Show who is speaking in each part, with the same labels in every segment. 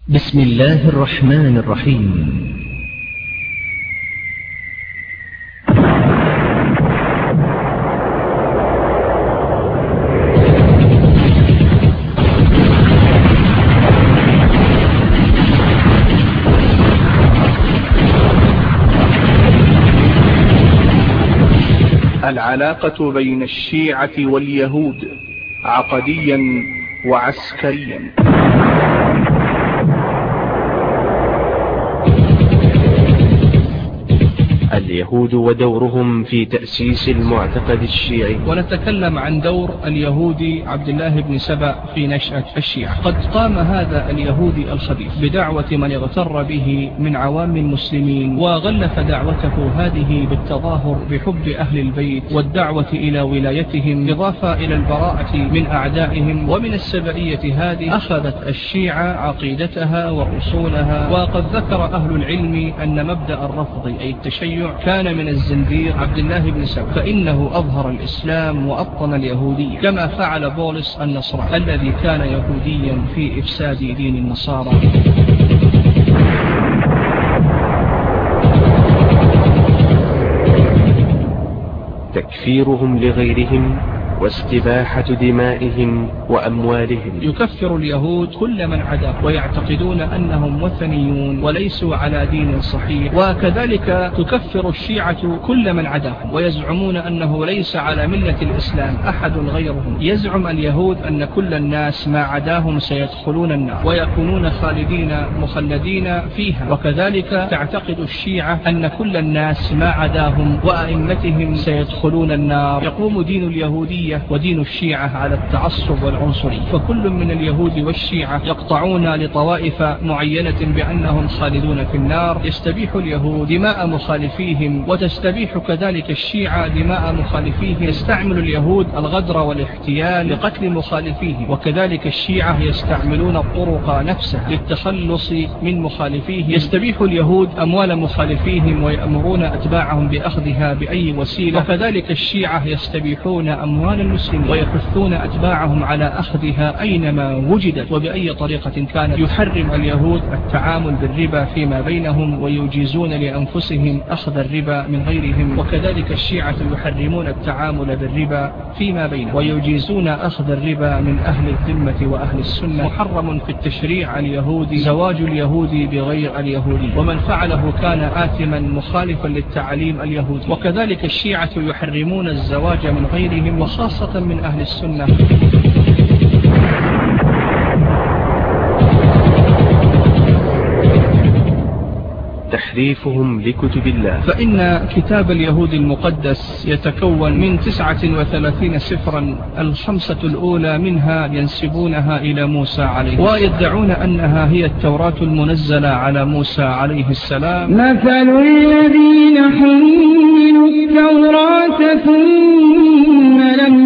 Speaker 1: بسم الله الرحمن الرحيم.
Speaker 2: العلاقة بين الشيعة واليهود عقديا وعسكريا.
Speaker 3: اليهود ودورهم في تأسيس المعتقد الشيعي.
Speaker 4: ونتكلم عن دور اليهودي عبد الله بن سبأ في نشأة الشيعة. قد قام هذا اليهودي الخبيث بدعوة من اغتر به من عوام المسلمين، وغلف دعوته هذه بالتظاهر بحب أهل البيت والدعوة إلى ولايتهم، إضافة إلى البراءة من أعدائهم. ومن السبئية هذه أخذت الشيعة عقيدتها وأصولها. وقد ذكر أهل العلم أن مبدأ الرفض أي التشيع كان من الزنديق عبد الله بن سبأ، فإنه أظهر الإسلام وأبطن اليهودية، كما فعل بولس النصراني الذي كان يهوديا في إفساد دين النصارى.
Speaker 3: تكفيرهم لغيرهم واستباحة دمائهم وأموالهم.
Speaker 4: يكفر اليهود كل من عدا، ويعتقدون أنهم وثنيون وليسوا على دين صحيح. وكذلك تكفر الشيعة كل من عداهم، ويزعمون أنه ليس على ملة الإسلام أحد غيرهم. يزعم اليهود أن كل الناس ما عداهم سيدخلون النار ويكونون خالدين مخلدين فيها. وكذلك تعتقد الشيعة أن كل الناس ما عداهم وأئمتهم سيدخلون النار. يقوم دين اليهودية ودين الشيعة على التعصب والعنصرية، فكل من اليهود والشيعة يقطعون لطوائف معينة بأنهم خالدون في النار. يستبيح اليهود دماء مخالفيهم، وتستبيح كذلك الشيعة دماء مخالفيهم. يستعمل اليهود الغدر والاحتيال لقتل مخالفيهم، وكذلك الشيعة يستعملون الطرق نفسها للتخلص من مخالفيهم. يستبيح اليهود أموال مخالفيهم ويأمرون أتباعهم بأخذها بأي وسيلة، وكذلك الشيعة يستبيحون أموال المسلمين ويحثون أتباعهم على أخذها أينما وجدت وبأي طريقة كانت. يحرم اليهود التعامل بالربا فيما بينهم، ويجيزون لأنفسهم أخذ الربا من غيرهم. وكذلك الشيعة يحرمون التعامل بالربا فيما بينهم، ويجيزون أخذ الربا من أهل الذمة وأهل السنة. محرم في التشريع اليهودي زواج اليهودي بغير اليهودي، ومن فعله كان آثما مخالفا للتعاليم اليهودي. وكذلك الشيعة يحرمون الزواج من غيرهم، وخاصة من أهل السنة.
Speaker 3: تحريفهم لكتب الله.
Speaker 4: فإن كتاب اليهود المقدس يتكون من 39 سفرا، الخمسة الأولى منها ينسبونها إلى موسى عليه، ويدعون أنها هي التوراة المنزلة على موسى عليه السلام.
Speaker 5: مثل الذين حملوا التوراة ثم لم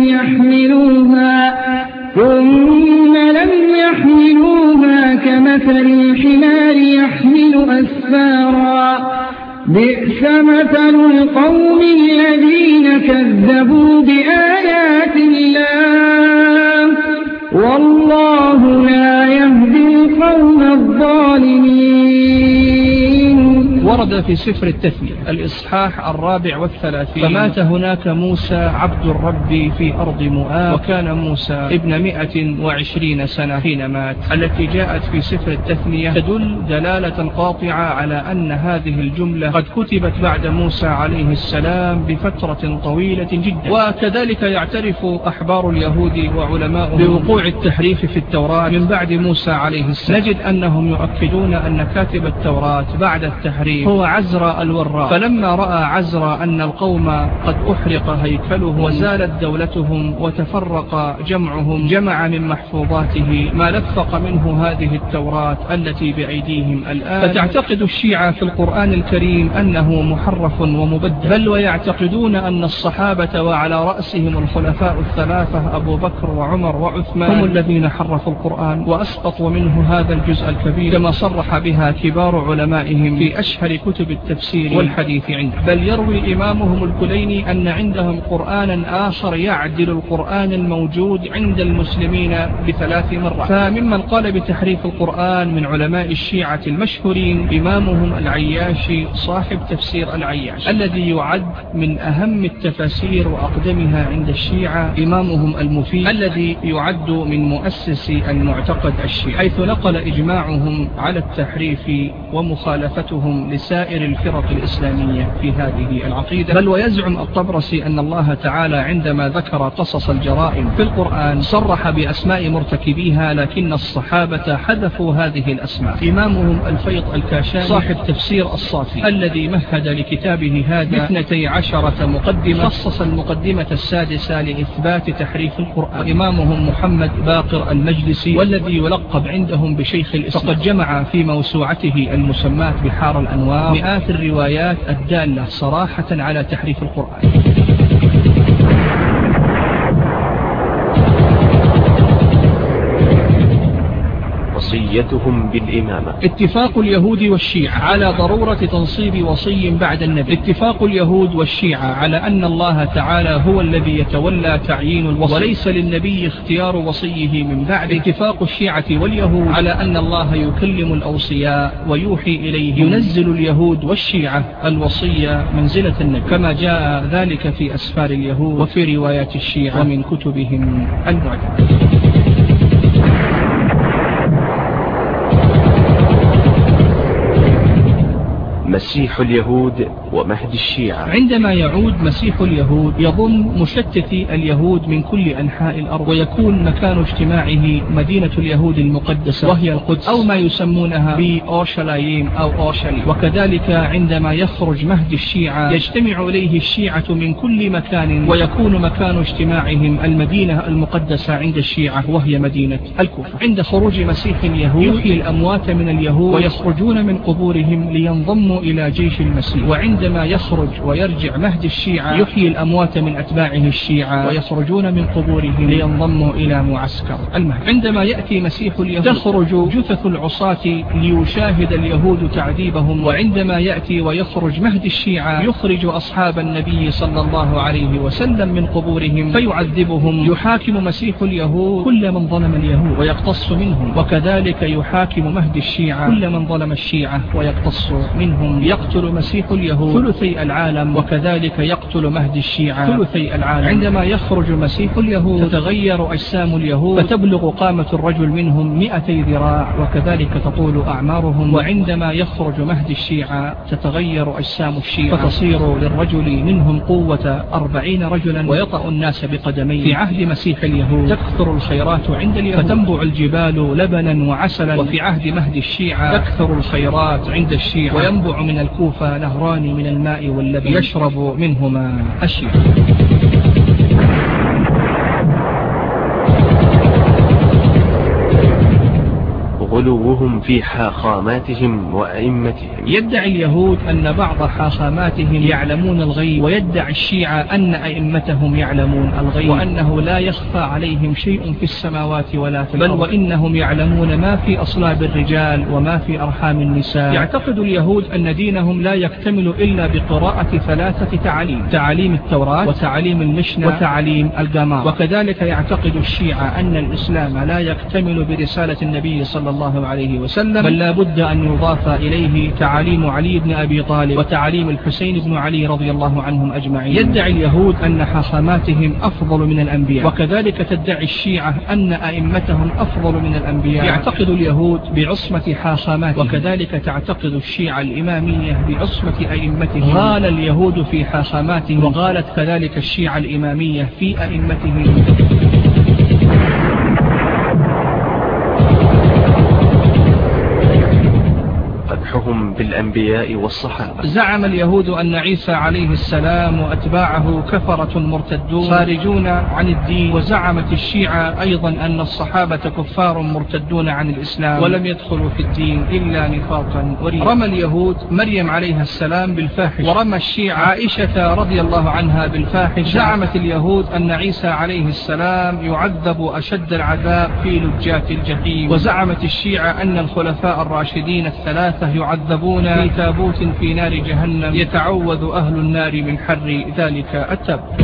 Speaker 5: يحملوها كمثل الحمار يحمل أسفارا، بئس مثل القوم الذين كذبوا بآيات الله، والله لا يهدي القوم الظالمين.
Speaker 4: ورد في سفر التثنية الإصحاح 34: فمات هناك موسى عبد الرب في أرض مؤاب، وكان موسى ابن 120 سنة حين مات. التي جاءت في سفر التثنية تدل دلالة قاطعة على أن هذه الجملة قد كتبت بعد موسى عليه السلام بفترة طويلة جدا. وكذلك يعترف أحبار اليهود وعلماء بوقوع التحريف في التوراة من بعد موسى عليه السلام. نجد أنهم يؤكدون أن كاتب التوراة بعد التحريف هو عزرا الوراء، فلما رأى عزرا أن القوم قد أحرق هيكله وزالت دولتهم وتفرق جمعهم، جمع من محفوظاته ما لفق منه هذه التوراة التي بأيديهم الآن. فتعتقد الشيعة في القرآن الكريم أنه محرف ومبدل، بل ويعتقدون أن الصحابة وعلى رأسهم الخلفاء الثلاثة أبو بكر وعمر وعثمان هم الذين حرفوا القرآن وأسقطوا منه هذا الجزء الكبير، كما صرح بها كبار علمائهم في أشهر أشهر كتب التفسير والحديث عنده، بل يروي إمامهم الكليني أن عندهم قرآنا آخر يعدل القرآن الموجود عند المسلمين ب3 مرات. فممن قال بتحريف القرآن من علماء الشيعة المشهورين إمامهم العياشي صاحب تفسير العياش الذي يعد من أهم التفاسير وأقدمها عند الشيعة، إمامهم المفيد الذي يعد من مؤسسي المعتقد الشيعي، حيث نقل إجماعهم على التحريف ومخالفتهم لسائر الفرق الإسلامية في هذه العقيدة. بل ويزعم الطبرسي أن الله تعالى عندما ذكر قصص الجرائم في القرآن صرح بأسماء مرتكبيها، لكن الصحابة حذفوا هذه الأسماء. إمامهم الفيض الكاشاني صاحب تفسير الصافي الذي مهد لكتابه هذا 12 مقدمة، خصص المقدمة السادسة لإثبات تحريف القرآن. إمامهم محمد باقر المجلسي والذي يلقب عندهم بشيخ الإسلام، فقد جمع في موسوعته المسماة بحار الأنوار مئات الروايات الدالة صراحة على تحريف القرآن.
Speaker 3: وصيتهم بالإمامة.
Speaker 4: اتفاق اليهود والشيعة على ضرورة تنصيب وصي بعد النبي. اتفاق اليهود والشيعة على أن الله تعالى هو الذي يتولى تعيين الوصي وليس للنبي اختيار وصيه من بعد. اتفاق الشيعة واليهود على أن الله يكلم الأوصياء ويوحي إليه. ينزل اليهود والشيعة الوصية منزلة النبي كما جاء ذلك في أسفار اليهود وفي روايات الشيعة ومن كتبهم المعتمدة.
Speaker 3: مسيح اليهود ومهد الشيعة.
Speaker 4: عندما يعود مسيح اليهود يضم مشتتي اليهود من كل أنحاء الأرض، ويكون مكان اجتماعه مدينة اليهود المقدسة وهي القدس، أو ما يسمونها بأورشلايم أو أورشليم. وكذلك عندما يخرج مهد الشيعة يجتمع إليه الشيعة من كل مكان، ويكون مكان اجتماعهم المدينة المقدسة عند الشيعة وهي مدينة الكوفة. عند خروج مسيح اليهود يحيي الأموات من اليهود ويخرجون من قبورهم لينضموا إلى جيش المسيح. وعندما يخرج ويرجع مهد الشيعة يحيي الأموات من أتباعه الشيعة ويخرجون من قبورهم لينضموا إلى معسكر المهد. عندما يأتي مسيح اليهود تخرج جثث العصاة ليشاهد اليهود تعذيبهم. وعندما يأتي ويخرج مهد الشيعة يخرج أصحاب النبي صلى الله عليه وسلم من قبورهم فيعذبهم. يحاكم مسيح اليهود كل من ظلم اليهود ويقتص منهم، وكذلك يحاكم مهد الشيعة كل من ظلم الشيعة ويقتص منهم. يقتل مسيح اليهود ثلثي العالم، وكذلك يقتل مهد الشيعة ثلثي العالم. عندما يخرج مسيح اليهود تتغير أجسام اليهود فتبلغ قامة الرجل منهم 200 ذراع، وكذلك تطول أعمارهم. وعندما يخرج مهد الشيعة تتغير أجسام الشيعة فتصير للرجل منهم قوة 40 رجلا ويطأ الناس بقدميه. في عهد مسيح اليهود تكثر الخيرات عند اليهود فتنبع الجبال لبنا وعسلا، وفي عهد مهد الشيعة تكثر الخيرات عند الشيعة وينبع من الكوفة نهران من الماء واللبن يشرب منهما الشيعة.
Speaker 3: غلوهم في حاخاماتهم وأئمتهم.
Speaker 4: يدعي اليهود أن بعض حاخاماتهم يعلمون الغيب، ويدعي الشيعة أن أئمتهم يعلمون الغيب وأنه لا يخفى عليهم شيء في السماوات ولا في الأرض، بل وإنهم يعلمون ما في أصلاب الرجال وما في أرحام النساء. يعتقد اليهود أن دينهم لا يكتمل إلا بقراءة 3 تعاليم: تعاليم التوراة وتعاليم المشنة وتعاليم الجمار. وكذلك يعتقد الشيعة أن الإسلام لا يكتمل برسالة النبي صلى الله عليه وسلم، بل لا بد أن يضاف إليه تعاليم علي بن أبي طالب وتعاليم الحسين بن علي رضي الله عنهم أجمعين. يدعي اليهود أن حاخاماتهم أفضل من الأنبياء، وكذلك تدعي الشيعة أن أئمتهم أفضل من الأنبياء. يعتقد اليهود بعصمة حاخاماتهم، وكذلك تعتقد الشيعة الإمامية بعصمة أئمتهم. غال اليهود في حاخاماتهم، وغالت كذلك الشيعة الإمامية في أئمتهم.
Speaker 3: قدحهم بالأنبياء والصحابة.
Speaker 4: زعم اليهود أن عيسى عليه السلام وأتباعه كفرة مرتدون خارجون عن الدين، وزعمت الشيعة أيضا أن الصحابة كفار مرتدون عن الإسلام ولم يدخلوا في الدين إلا نفاقا وريا. رمى اليهود مريم عليها السلام بالفاحش، ورمى الشيعة عائشة رضي الله عنها بالفاحش. زعمت اليهود أن عيسى عليه السلام يعذب أشد العذاب في لجات الجحيم، وزعمت الشيعة أن الخلفاء الراشدين الثلاثة يعذبون يذهبون في تابوت في نار جهنم يتعوذ أهل النار من حر ذلك التابوت.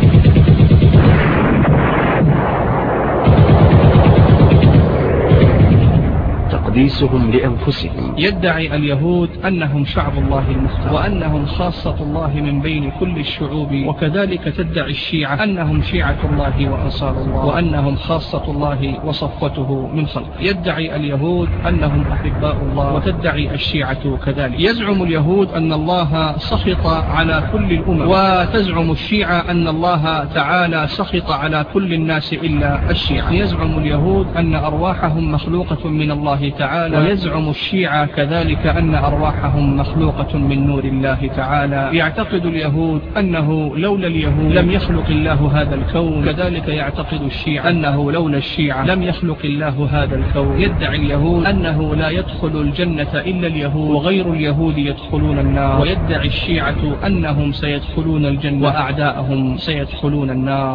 Speaker 3: تقديسهم لأنفسهم.
Speaker 4: يدعي اليهود أنهم شعب الله المختار وأنهم خاصة الله من بين كل الشعوب، وكذلك تدعي الشيعة أنهم شيعة الله وأنصار الله وأنهم خاصة الله وصفوته من خلقه. يدعي اليهود أنهم أحباء الله وتدعي الشيعة كذلك. يزعم اليهود أن الله سخط على كل الأمم، وتزعم الشيعة أن الله تعالى سخط على كل الناس إلا الشيعة. يزعم اليهود أن أرواحهم مخلوقة من الله تعالى، ويزعم الشيعة كذلك أن أرواحهم مخلوقة من نور الله تعالى. يعتقد اليهود أنه لولا اليهود لم يخلق الله هذا الكون، كذلك يعتقد الشيعة أنه لولا الشيعة لم يخلق الله هذا الكون. يدعي اليهود أنه لا يدخل الجنة إلا اليهود وغير اليهود يدخلون النار، ويدعي الشيعة أنهم سيدخلون الجنة وأعداءهم سيدخلون النار.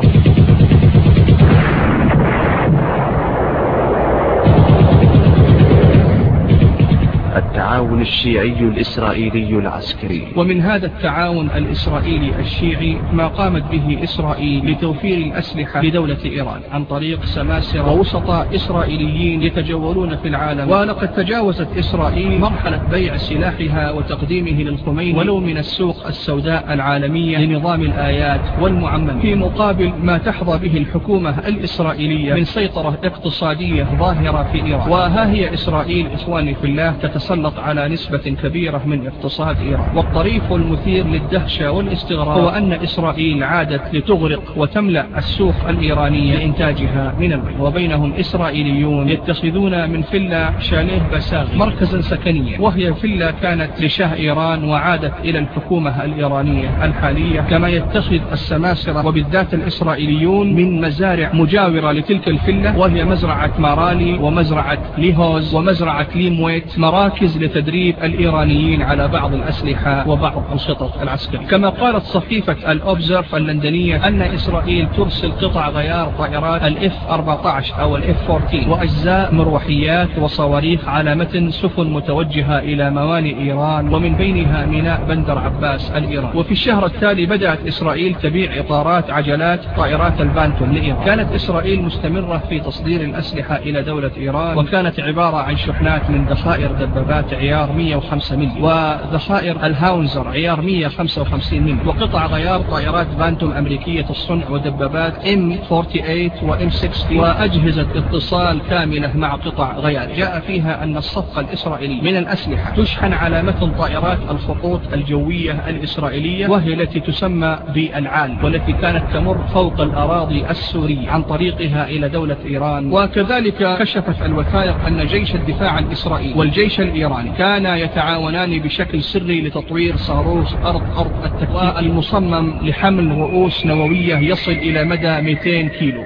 Speaker 3: التعاون الشيعي الإسرائيلي العسكري.
Speaker 4: ومن هذا التعاون الإسرائيلي الشيعي ما قامت به إسرائيل لتوفير الأسلحة لدولة إيران عن طريق سماسرة ووسطاء إسرائيليين يتجولون في العالم. ولقد تجاوزت إسرائيل مرحلة بيع سلاحها وتقديمه للخميني ولو من السوق السوداء العالمية لنظام الآيات والمعمم، في مقابل ما تحظى به الحكومة الإسرائيلية من سيطرة اقتصادية ظاهرة في إيران. وها هي إسرائيل إخواني في الله تتسلط على نسبة كبيرة من اقتصاد إيران. والطريف والمثير للدهشة والاستغراب هو أن إسرائيل عادت لتغرق وتملأ السوق الإيرانية لإنتاجها من البيض، وبينهم إسرائيليون يتخذون من فيلا شاليه بساغي مركزا سكنيا، وهي فيلا كانت لشاه إيران وعادت إلى الحكومة الإيرانية الحالية، كما يتخذ السماسرة وبالذات الإسرائيليون من مزارع مجاورة لتلك الفيلا، وهي مزرعة مارالي ومزرعة ليهوز ومزرعة ليمويت، مراكز لتدريب الإيرانيين على بعض الأسلحة وبعض الخطط العسكرية. كما قالت صحيفة الأوبزرف اللندنية أن إسرائيل ترسل قطع غيار طائرات الF-14 أو الF-14 وأجزاء مروحيات وصواريخ على متن سفن متوجهة إلى موانئ إيران، ومن بينها ميناء بندر عباس الإيراني. وفي الشهر التالي بدأت إسرائيل تبيع إطارات عجلات طائرات البانتوم لإيران. كانت إسرائيل مستمرة في تصدير الأسلحة إلى دولة إيران، وكانت عبارة عن شحنات من ذخائر دبابات عيار 105 ملي وذخائر الهاونزر عيار 155 ملي وقطع غيار طائرات بانتوم أمريكية الصنع ودبابات M48 و M60 وأجهزة اتصال كاملة مع قطع غيار. جاء فيها أن الصفقة الإسرائيلية من الأسلحة تشحن على متن طائرات الخطوط الجوية الإسرائيلية، وهي التي تسمى بالعال، والتي كانت تمر فوق الأراضي السورية عن طريقها إلى دولة إيران. وكذلك كشفت الوثائق أن جيش الدفاع الإسرائيلي والجيش الإيراني كانا يتعاونان بشكل سري لتطوير صاروخ أرض التكتيك المصمم لحمل رؤوس نووية يصل إلى مدى 200 كيلو.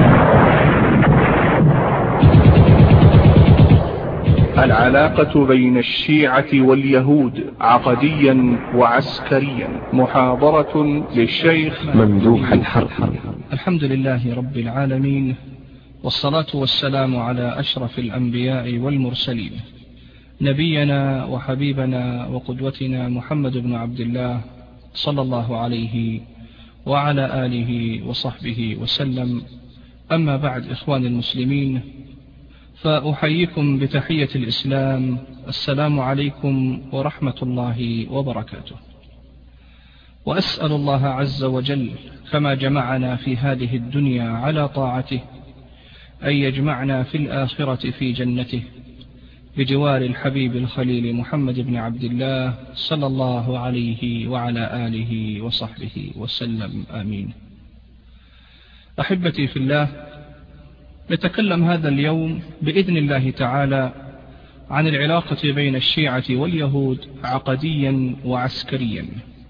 Speaker 2: العلاقة بين الشيعة واليهود عقديا وعسكريا. محاضرة للشيخ
Speaker 3: ممدوح الحرب.
Speaker 4: الحمد لله رب العالمين، والصلاة والسلام على أشرف الأنبياء والمرسلين، نبينا وحبيبنا وقدوتنا محمد بن عبد الله صلى الله عليه وعلى آله وصحبه وسلم. أما بعد، إخواني المسلمين، فأحييكم بتحية الإسلام، السلام عليكم ورحمة الله وبركاته. وأسأل الله عز وجل كما جمعنا في هذه الدنيا على طاعته أن يجمعنا في الآخرة في جنته بجوار الحبيب الخليل محمد بن عبد الله صلى الله عليه وعلى آله وصحبه وسلم، آمين. أحبتي في الله، نتكلم هذا اليوم بإذن الله تعالى عن العلاقة بين الشيعة واليهود عقديا وعسكريا،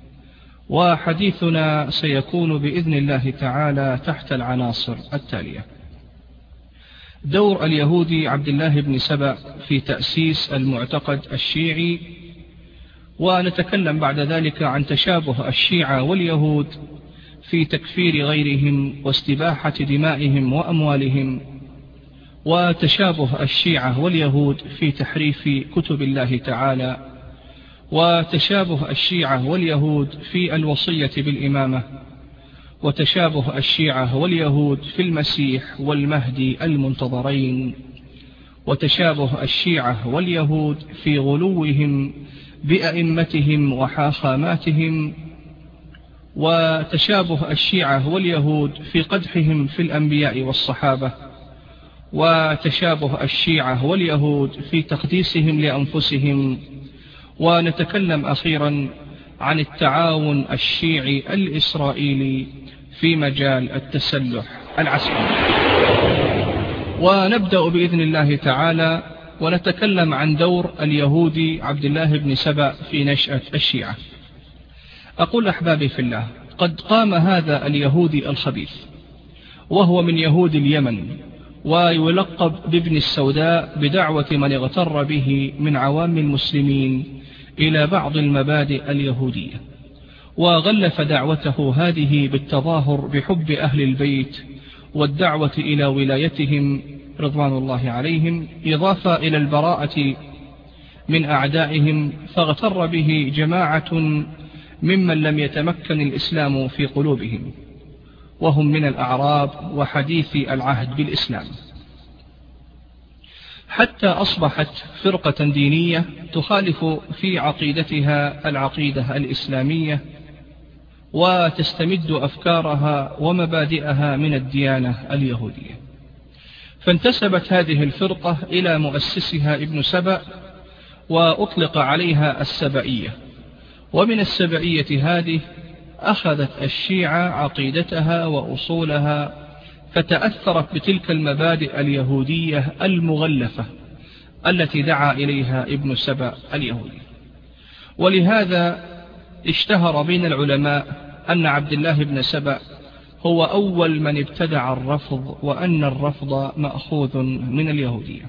Speaker 4: وحديثنا سيكون بإذن الله تعالى تحت العناصر التالية: دور اليهودي عبد الله بن سبأ في تأسيس المعتقد الشيعي، ونتكلم بعد ذلك عن تشابه الشيعة واليهود في تكفير غيرهم واستباحة دمائهم وأموالهم، وتشابه الشيعة واليهود في تحريف كتب الله تعالى وتشابه الشيعة واليهود في الوصية بالإمامة، وتشابه الشيعة واليهود في المسيح والمهدي المنتظرين، وتشابه الشيعة واليهود في غلوهم بأئمتهم وحاخاماتهم، وتشابه الشيعة واليهود في قدحهم في الأنبياء والصحابة، وتشابه الشيعة واليهود في تقديسهم لأنفسهم. ونتكلم أخيرا عن التعاون الشيعي الإسرائيلي في مجال التسلح العسكري. ونبدأ بإذن الله تعالى ونتكلم عن دور اليهودي عبد الله بن سبأ في نشأة الشيعة. أقول أحبابي في الله، قد قام هذا اليهودي الخبيث وهو من يهود اليمن، ويلقب بابن السوداء، بدعوة من اغتر به من عوام المسلمين إلى بعض المبادئ اليهودية، وغلف دعوته هذه بالتظاهر بحب أهل البيت والدعوة إلى ولايتهم رضوان الله عليهم، إضافة إلى البراءة من أعدائهم. فاغتر به جماعة ممن لم يتمكن الإسلام في قلوبهم، وهم من الأعراب وحديثي العهد بالإسلام، حتى أصبحت فرقة دينية تخالف في عقيدتها العقيدة الإسلامية، وتستمد أفكارها ومبادئها من الديانة اليهودية. فانتسبت هذه الفرقة إلى مؤسسها ابن سبأ، وأطلق عليها السبئية. ومن السبئية هذه أخذت الشيعة عقيدتها وأصولها، فتأثرت بتلك المبادئ اليهودية المغلفة التي دعا إليها ابن سبأ اليهودي. ولهذا اشتهر بين العلماء أن عبد الله بن سبأ هو أول من ابتدع الرفض، وأن الرفض مأخوذ من اليهودية.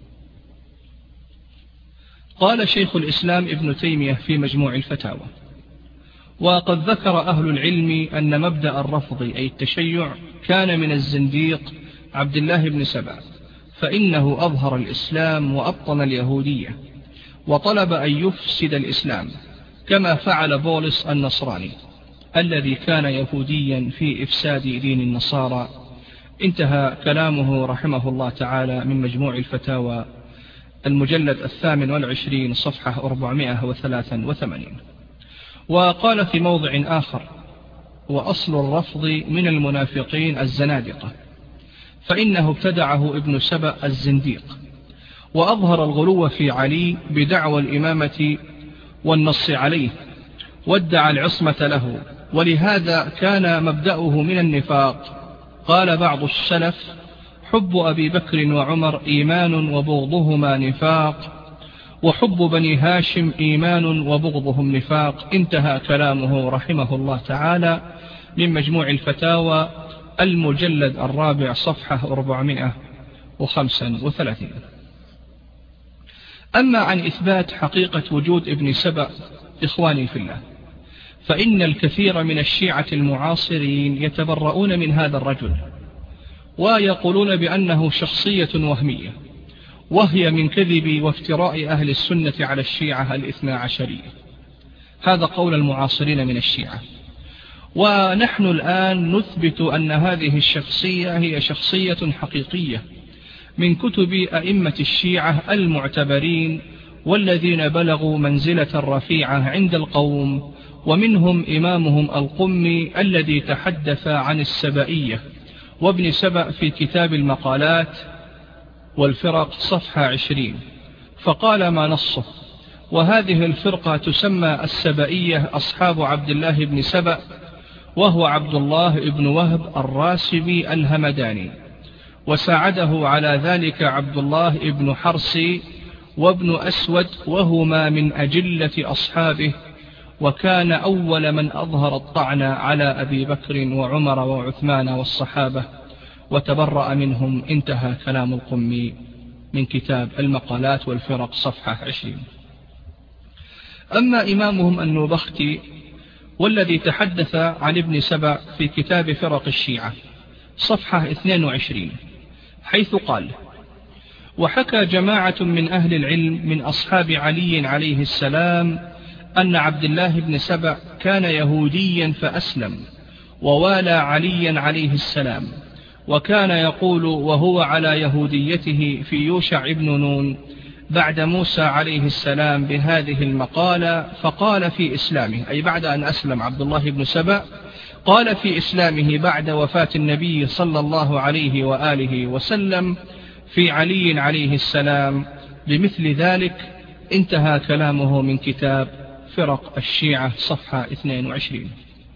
Speaker 4: قال شيخ الإسلام ابن تيمية في مجموع الفتاوى: وقد ذكر أهل العلم أن مبدأ الرفض أي التشيع كان من الزنديق عبد الله بن سبأ، فإنه أظهر الإسلام وأبطن اليهودية، وطلب أن يفسد الإسلام كما فعل بولس النصراني الذي كان يهوديا في إفساد دين النصارى. انتهى كلامه رحمه الله تعالى من مجموع الفتاوى المجلد 28 صفحة 483. وقال في موضع آخر: وأصل الرفض من المنافقين الزنادقة، فإنه ابتدعه ابن سبأ الزنديق، وأظهر الغلو في علي بدعوى الإمامة والنص عليه، وادعى العصمة له، ولهذا كان مبدأه من النفاق. قال بعض السلف: حب أبي بكر وعمر إيمان وبغضهما نفاق، وحب بني هاشم إيمان وبغضهم نفاق. انتهى كلامه رحمه الله تعالى من مجموع الفتاوى المجلد 4 صفحة 435. أما عن إثبات حقيقة وجود ابن سبأ، إخواني في الله، فإن الكثير من الشيعة المعاصرين يتبرؤون من هذا الرجل، ويقولون بأنه شخصية وهمية، وهي من كذب وافتراء أهل السنة على الشيعة الاثنى عشرية. هذا قول المعاصرين من الشيعة. ونحن الآن نثبت أن هذه الشخصية هي شخصية حقيقية من كتب أئمة الشيعة المعتبرين، والذين بلغوا منزلة رفيعة عند القوم، ومنهم إمامهم القمي الذي تحدث عن السبئية وابن سبأ في كتاب المقالات والفرق صفحة 20، فقال ما نصه: وهذه الفرقة تسمى السبئية أصحاب عبد الله بن سبأ، وهو عبد الله بن وهب الراسبي الهمداني، وساعده على ذلك عبد الله بن حرسي وابن أسود، وهما من أجلة أصحابه، وكان أول من أظهر الطعن على أبي بكر وعمر وعثمان والصحابة، وتبرأ منهم. انتهى كلام القمي من كتاب المقالات والفرق صفحة 20. أما إمامهم النوبختي والذي تحدث عن ابن سبأ في كتاب فرق الشيعة صفحة 22، حيث قال: وحكى جماعة من أهل العلم من أصحاب علي عليه السلام أن عبد الله بن سبأ كان يهوديا فأسلم ووالى عليا عليه السلام، وكان يقول وهو على يهوديته في يوشع بن نون بعد موسى عليه السلام بهذه المقالة، فقال في إسلامه، أي بعد أن أسلم عبد الله بن سبأ، قال في إسلامه بعد وفاة النبي صلى الله عليه وآله وسلم في علي عليه السلام بمثل ذلك. انتهى كلامه من كتاب فرق الشيعة صفحة 22.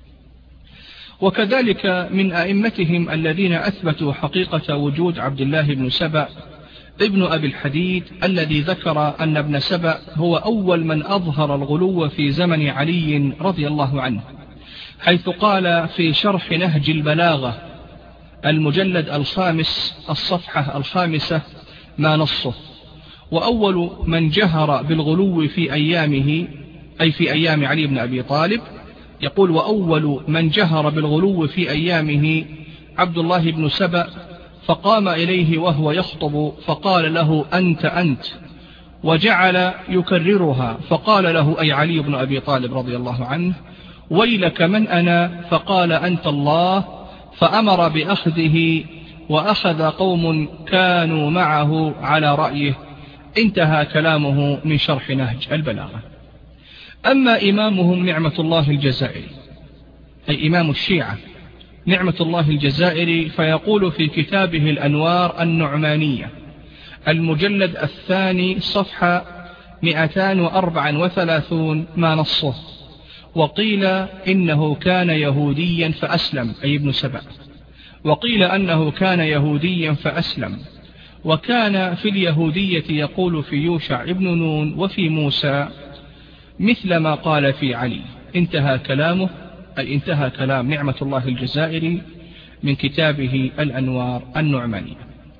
Speaker 4: وكذلك من أئمتهم الذين أثبتوا حقيقة وجود عبد الله بن سبأ ابن أبي الحديد، الذي ذكر أن ابن سبأ هو أول من أظهر الغلو في زمن علي رضي الله عنه، حيث قال في شرح نهج البلاغة المجلد 5 الصفحة 5 ما نصه: وأول من جهر بالغلو في أيامه، أي في أيام علي بن أبي طالب، يقول وأول من جهر بالغلو في أيامه عبد الله بن سبأ، فقام إليه وهو يخطب فقال له أنت، وجعل يكررها، فقال له أي علي بن أبي طالب رضي الله عنه: ويلك من أنا؟ فقال أنت الله، فأمر بأخذه، وأخذ قوم كانوا معه على رأيه. انتهى كلامه من شرح نهج البلاغة. أما إمامهم نعمة الله الجزائري، أي إمام الشيعة نعمة الله الجزائري، فيقول في كتابه الأنوار النعمانية المجلد 2 صفحة 234 ما نصه: وقيل إنه كان يهوديا فأسلم، أي ابن سبأ، وقيل أنه كان يهوديا فأسلم، وكان في اليهودية يقول في يوشع ابن نون وفي موسى مثل ما قال في علي. انتهى كلامه، أي انتهى كلام نعمة الله الجزائري من كتابه الأنوار النعمانية.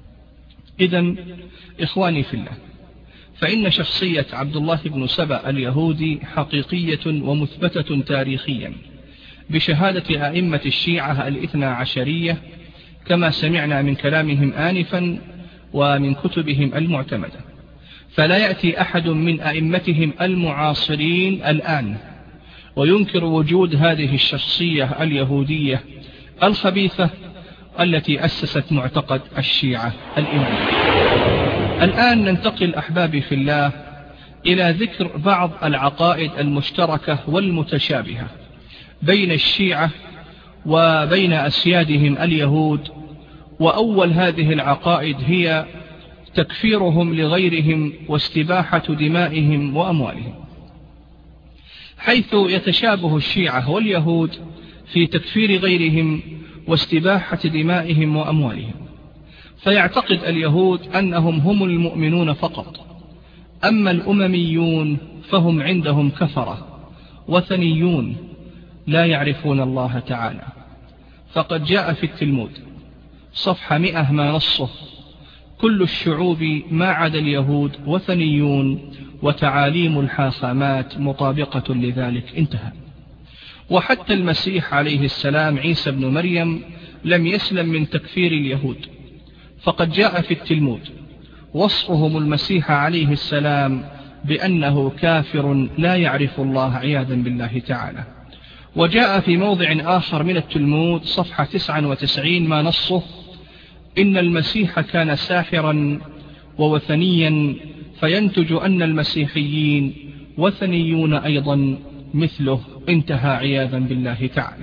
Speaker 4: إذن إخواني في الله، فإن شخصية عبد الله بن سبأ اليهودي حقيقية ومثبتة تاريخيا بشهادة أئمة الشيعة 12 كما سمعنا من كلامهم آنفا ومن كتبهم المعتمدة. فلا يأتي أحد من أئمتهم المعاصرين الآن وينكر وجود هذه الشخصية اليهودية الخبيثة التي أسست معتقد الشيعة الإمامية. الآن ننتقل أحبابي في الله إلى ذكر بعض العقائد المشتركة والمتشابهة بين الشيعة وبين أسيادهم اليهود. وأول هذه العقائد هي تكفيرهم لغيرهم واستباحة دمائهم وأموالهم، حيث يتشابه الشيعة واليهود في تكفير غيرهم واستباحة دمائهم وأموالهم. فيعتقد اليهود أنهم هم المؤمنون فقط، أما الأمميون فهم عندهم كفرة وثنيون لا يعرفون الله تعالى. فقد جاء في التلمود صفحة 100 ما نصه: كل الشعوب ما عدا اليهود وثنيون، وتعاليم الحاخامات مطابقة لذلك. انتهى. وحتى المسيح عليه السلام عيسى بن مريم لم يسلم من تكفير اليهود، فقد جاء في التلمود وصفهم المسيح عليه السلام بأنه كافر لا يعرف الله عياذا بالله تعالى. وجاء في موضع آخر من التلمود صفحة 99 ما نصه: إن المسيح كان ساحرا ووثنيا، فينتج أن المسيحيين وثنيون أيضا مثله. انتهى عياذا بالله تعالى.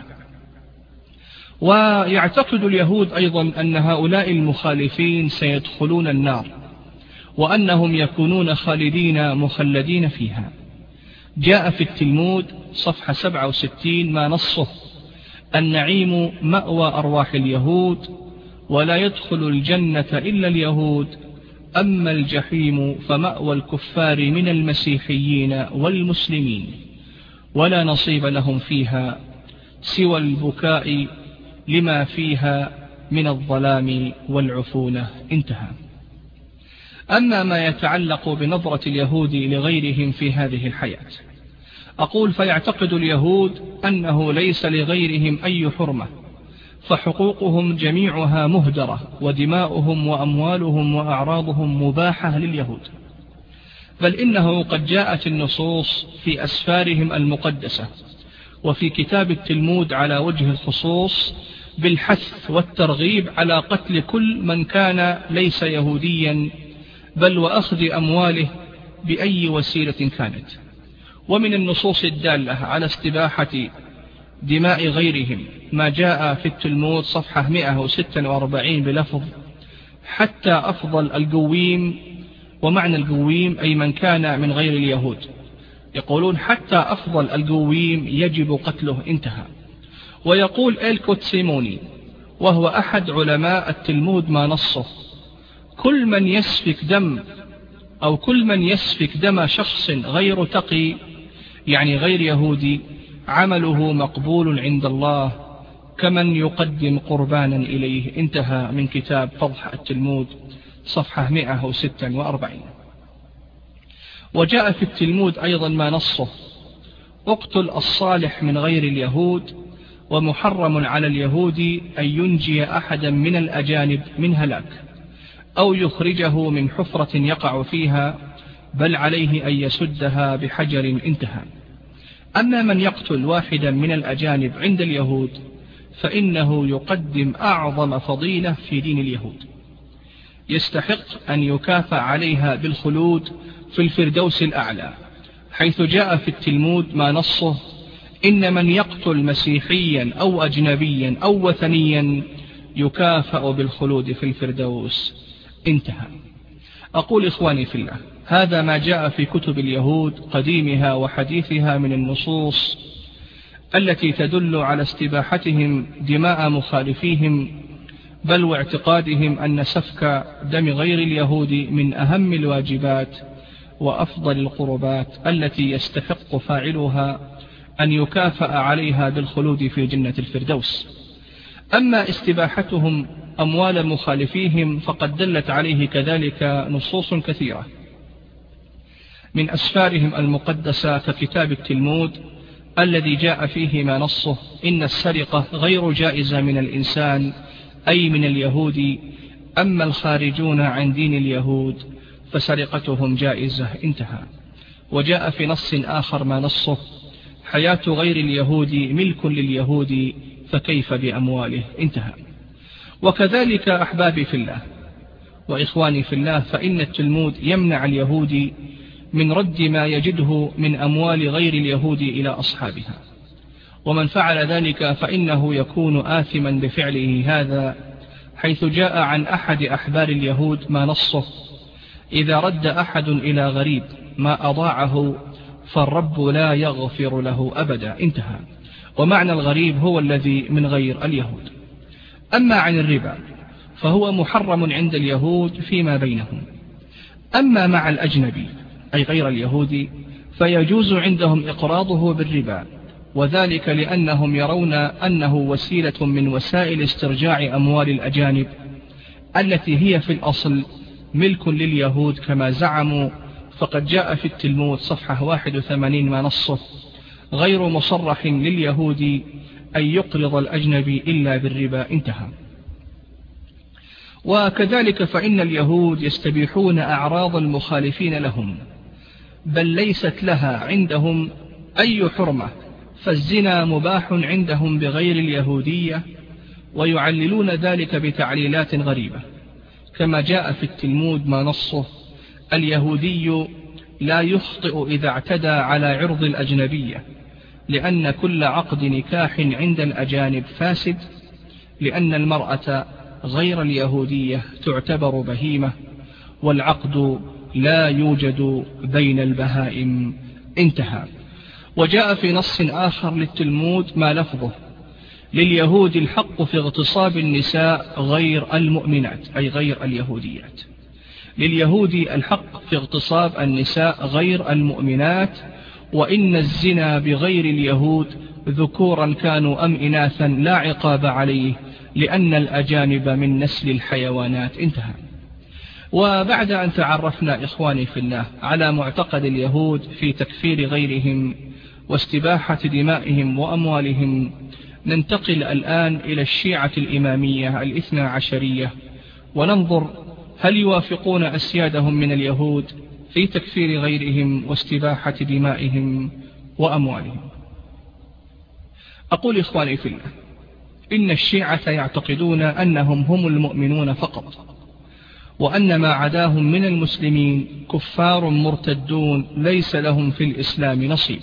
Speaker 4: ويعتقد اليهود أيضا أن هؤلاء المخالفين سيدخلون النار، وأنهم يكونون خالدين مخلدين فيها. جاء في التلمود صفحة 67 ما نصه: النعيم مأوى أرواح اليهود، ولا يدخل الجنة إلا اليهود، أما الجحيم فمأوى الكفار من المسيحيين والمسلمين، ولا نصيب لهم فيها سوى البكاء لما فيها من الظلام والعفونة. انتهى. أما ما يتعلق بنظرة اليهود لغيرهم في هذه الحياة، أقول فيعتقد اليهود أنه ليس لغيرهم أي حرمة، فحقوقهم جميعها مهدرة، ودماؤهم وأموالهم وأعراضهم مباحة لليهود. بل إنه قد جاءت النصوص في أسفارهم المقدسة وفي كتاب التلمود على وجه الخصوص بالحث والترغيب على قتل كل من كان ليس يهوديا، بل وأخذ أمواله بأي وسيلة كانت. ومن النصوص الدالة على استباحة دماء غيرهم ما جاء في التلمود صفحة 146 بلفظ حتى أفضل القويم، ومعنى القويم أي من كان من غير اليهود، يقولون حتى أفضل القويم يجب قتله، انتهى. ويقول إلكوت سيموني وهو أحد علماء التلمود ما نصه: كل من يسفك دم أو كل من يسفك دم شخص غير تقي يعني غير يهودي عمله مقبول عند الله كمن يقدم قربانا إليه، انتهى من كتاب فضح التلمود صفحة 146. وجاء في التلمود أيضا ما نصه: اقتل الصالح من غير اليهود، ومحرم على اليهود أن ينجي أحدا من الأجانب من هلاك أو يخرجه من حفرة يقع فيها، بل عليه أن يسدها بحجر، انتهى. أما من يقتل واحدا من الأجانب عند اليهود فإنه يقدم أعظم فضيلة في دين اليهود، يستحق أن يكافأ عليها بالخلود في الفردوس الأعلى، حيث جاء في التلمود ما نصه: إن من يقتل مسيحيا أو أجنبيا أو وثنيا يكافأ بالخلود في الفردوس، انتهى. أقول إخواني في الله، هذا ما جاء في كتب اليهود قديمها وحديثها من النصوص التي تدل على استباحتهم دماء مخالفيهم، بل واعتقادهم أن سفك دم غير اليهود من أهم الواجبات وأفضل القربات التي يستحق فاعلها أن يكافأ عليها بالخلود في جنة الفردوس. أما استباحتهم أموال مخالفيهم فقد دلت عليه كذلك نصوص كثيرة من أسفارهم المقدسة ككتاب التلمود الذي جاء فيه ما نصه: إن السرقة غير جائزة من الإنسان أي من اليهود، أما الخارجون عن دين اليهود فسرقتهم جائزة، انتهى. وجاء في نص آخر ما نصه: حياة غير اليهود ملك لليهود فكيف بأمواله، انتهى. وكذلك أحبابي في الله وإخواني في الله، فإن التلمود يمنع اليهودي من رد ما يجده من أموال غير اليهود إلى أصحابها، ومن فعل ذلك فإنه يكون آثما بفعله هذا، حيث جاء عن أحد أحبار اليهود ما نصه: إذا رد أحد إلى غريب ما أضاعه فالرب لا يغفر له أبدا، انتهى. ومعنى الغريب هو الذي من غير اليهود. أما عن الربا فهو محرم عند اليهود فيما بينهم، أما مع الأجنبي أي غير اليهودي فيجوز عندهم إقراضه بالربا، وذلك لأنهم يرون أنه وسيلة من وسائل استرجاع أموال الأجانب التي هي في الأصل ملك لليهود كما زعموا. فقد جاء في التلمود صفحة 81 ما نصه: غير مصرح لليهود أن يقرض الأجنبي إلا بالربا، انتهى. وكذلك فإن اليهود يستبيحون أعراض المخالفين لهم، بل ليست لها عندهم أي حرمة، فالزنا مباح عندهم بغير اليهودية، ويعللون ذلك بتعليلات غريبة، كما جاء في التلمود ما نصه: اليهودي لا يخطئ إذا اعتدى على عرض الأجنبية، لأن كل عقد نكاح عند الأجانب فاسد، لأن المرأة غير اليهودية تعتبر بهيمة، والعقد لا يوجد بين البهائم، انتهى. وجاء في نص آخر للتلمود ما لفظه: لليهود الحق في اغتصاب النساء غير المؤمنات أي غير اليهوديات، لليهود الحق في اغتصاب النساء غير المؤمنات، وإن الزنا بغير اليهود ذكورا كانوا أم إناثا لا عقاب عليه، لأن الأجانب من نسل الحيوانات، انتهى. وبعد أن تعرفنا إخواني في الله على معتقد اليهود في تكفير غيرهم واستباحة دمائهم وأموالهم، ننتقل الآن إلى الشيعة الإمامية الاثنى عشرية، وننظر هل يوافقون أسيادهم من اليهود في تكفير غيرهم واستباحة دمائهم وأموالهم. أقول إخواني في الله، إن الشيعة يعتقدون أنهم هم المؤمنون فقط، وأن ما عداهم من المسلمين كفار مرتدون ليس لهم في الإسلام نصيب.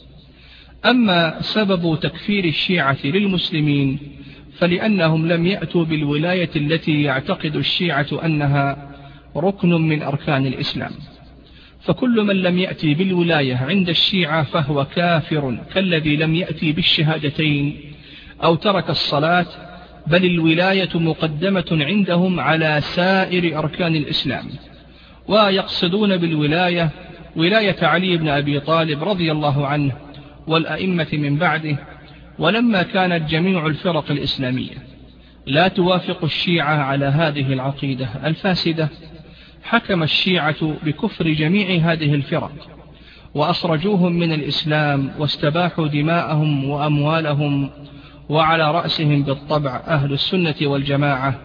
Speaker 4: أما سبب تكفير الشيعة للمسلمين فلأنهم لم يأتوا بالولاية التي يعتقد الشيعة أنها ركن من أركان الإسلام، فكل من لم يأتي بالولاية عند الشيعة فهو كافر كالذي لم يأتي بالشهادتين أو ترك الصلاة، بل الولاية مقدمة عندهم على سائر أركان الإسلام، ويقصدون بالولاية ولاية علي بن أبي طالب رضي الله عنه والأئمة من بعده. ولما كانت جميع الفرق الإسلامية لا توافق الشيعة على هذه العقيدة الفاسدة، حكم الشيعة بكفر جميع هذه الفرق وأخرجوهم من الإسلام واستباحوا دماءهم وأموالهم، وعلى رأسهم بالطبع أهل السنة والجماعة،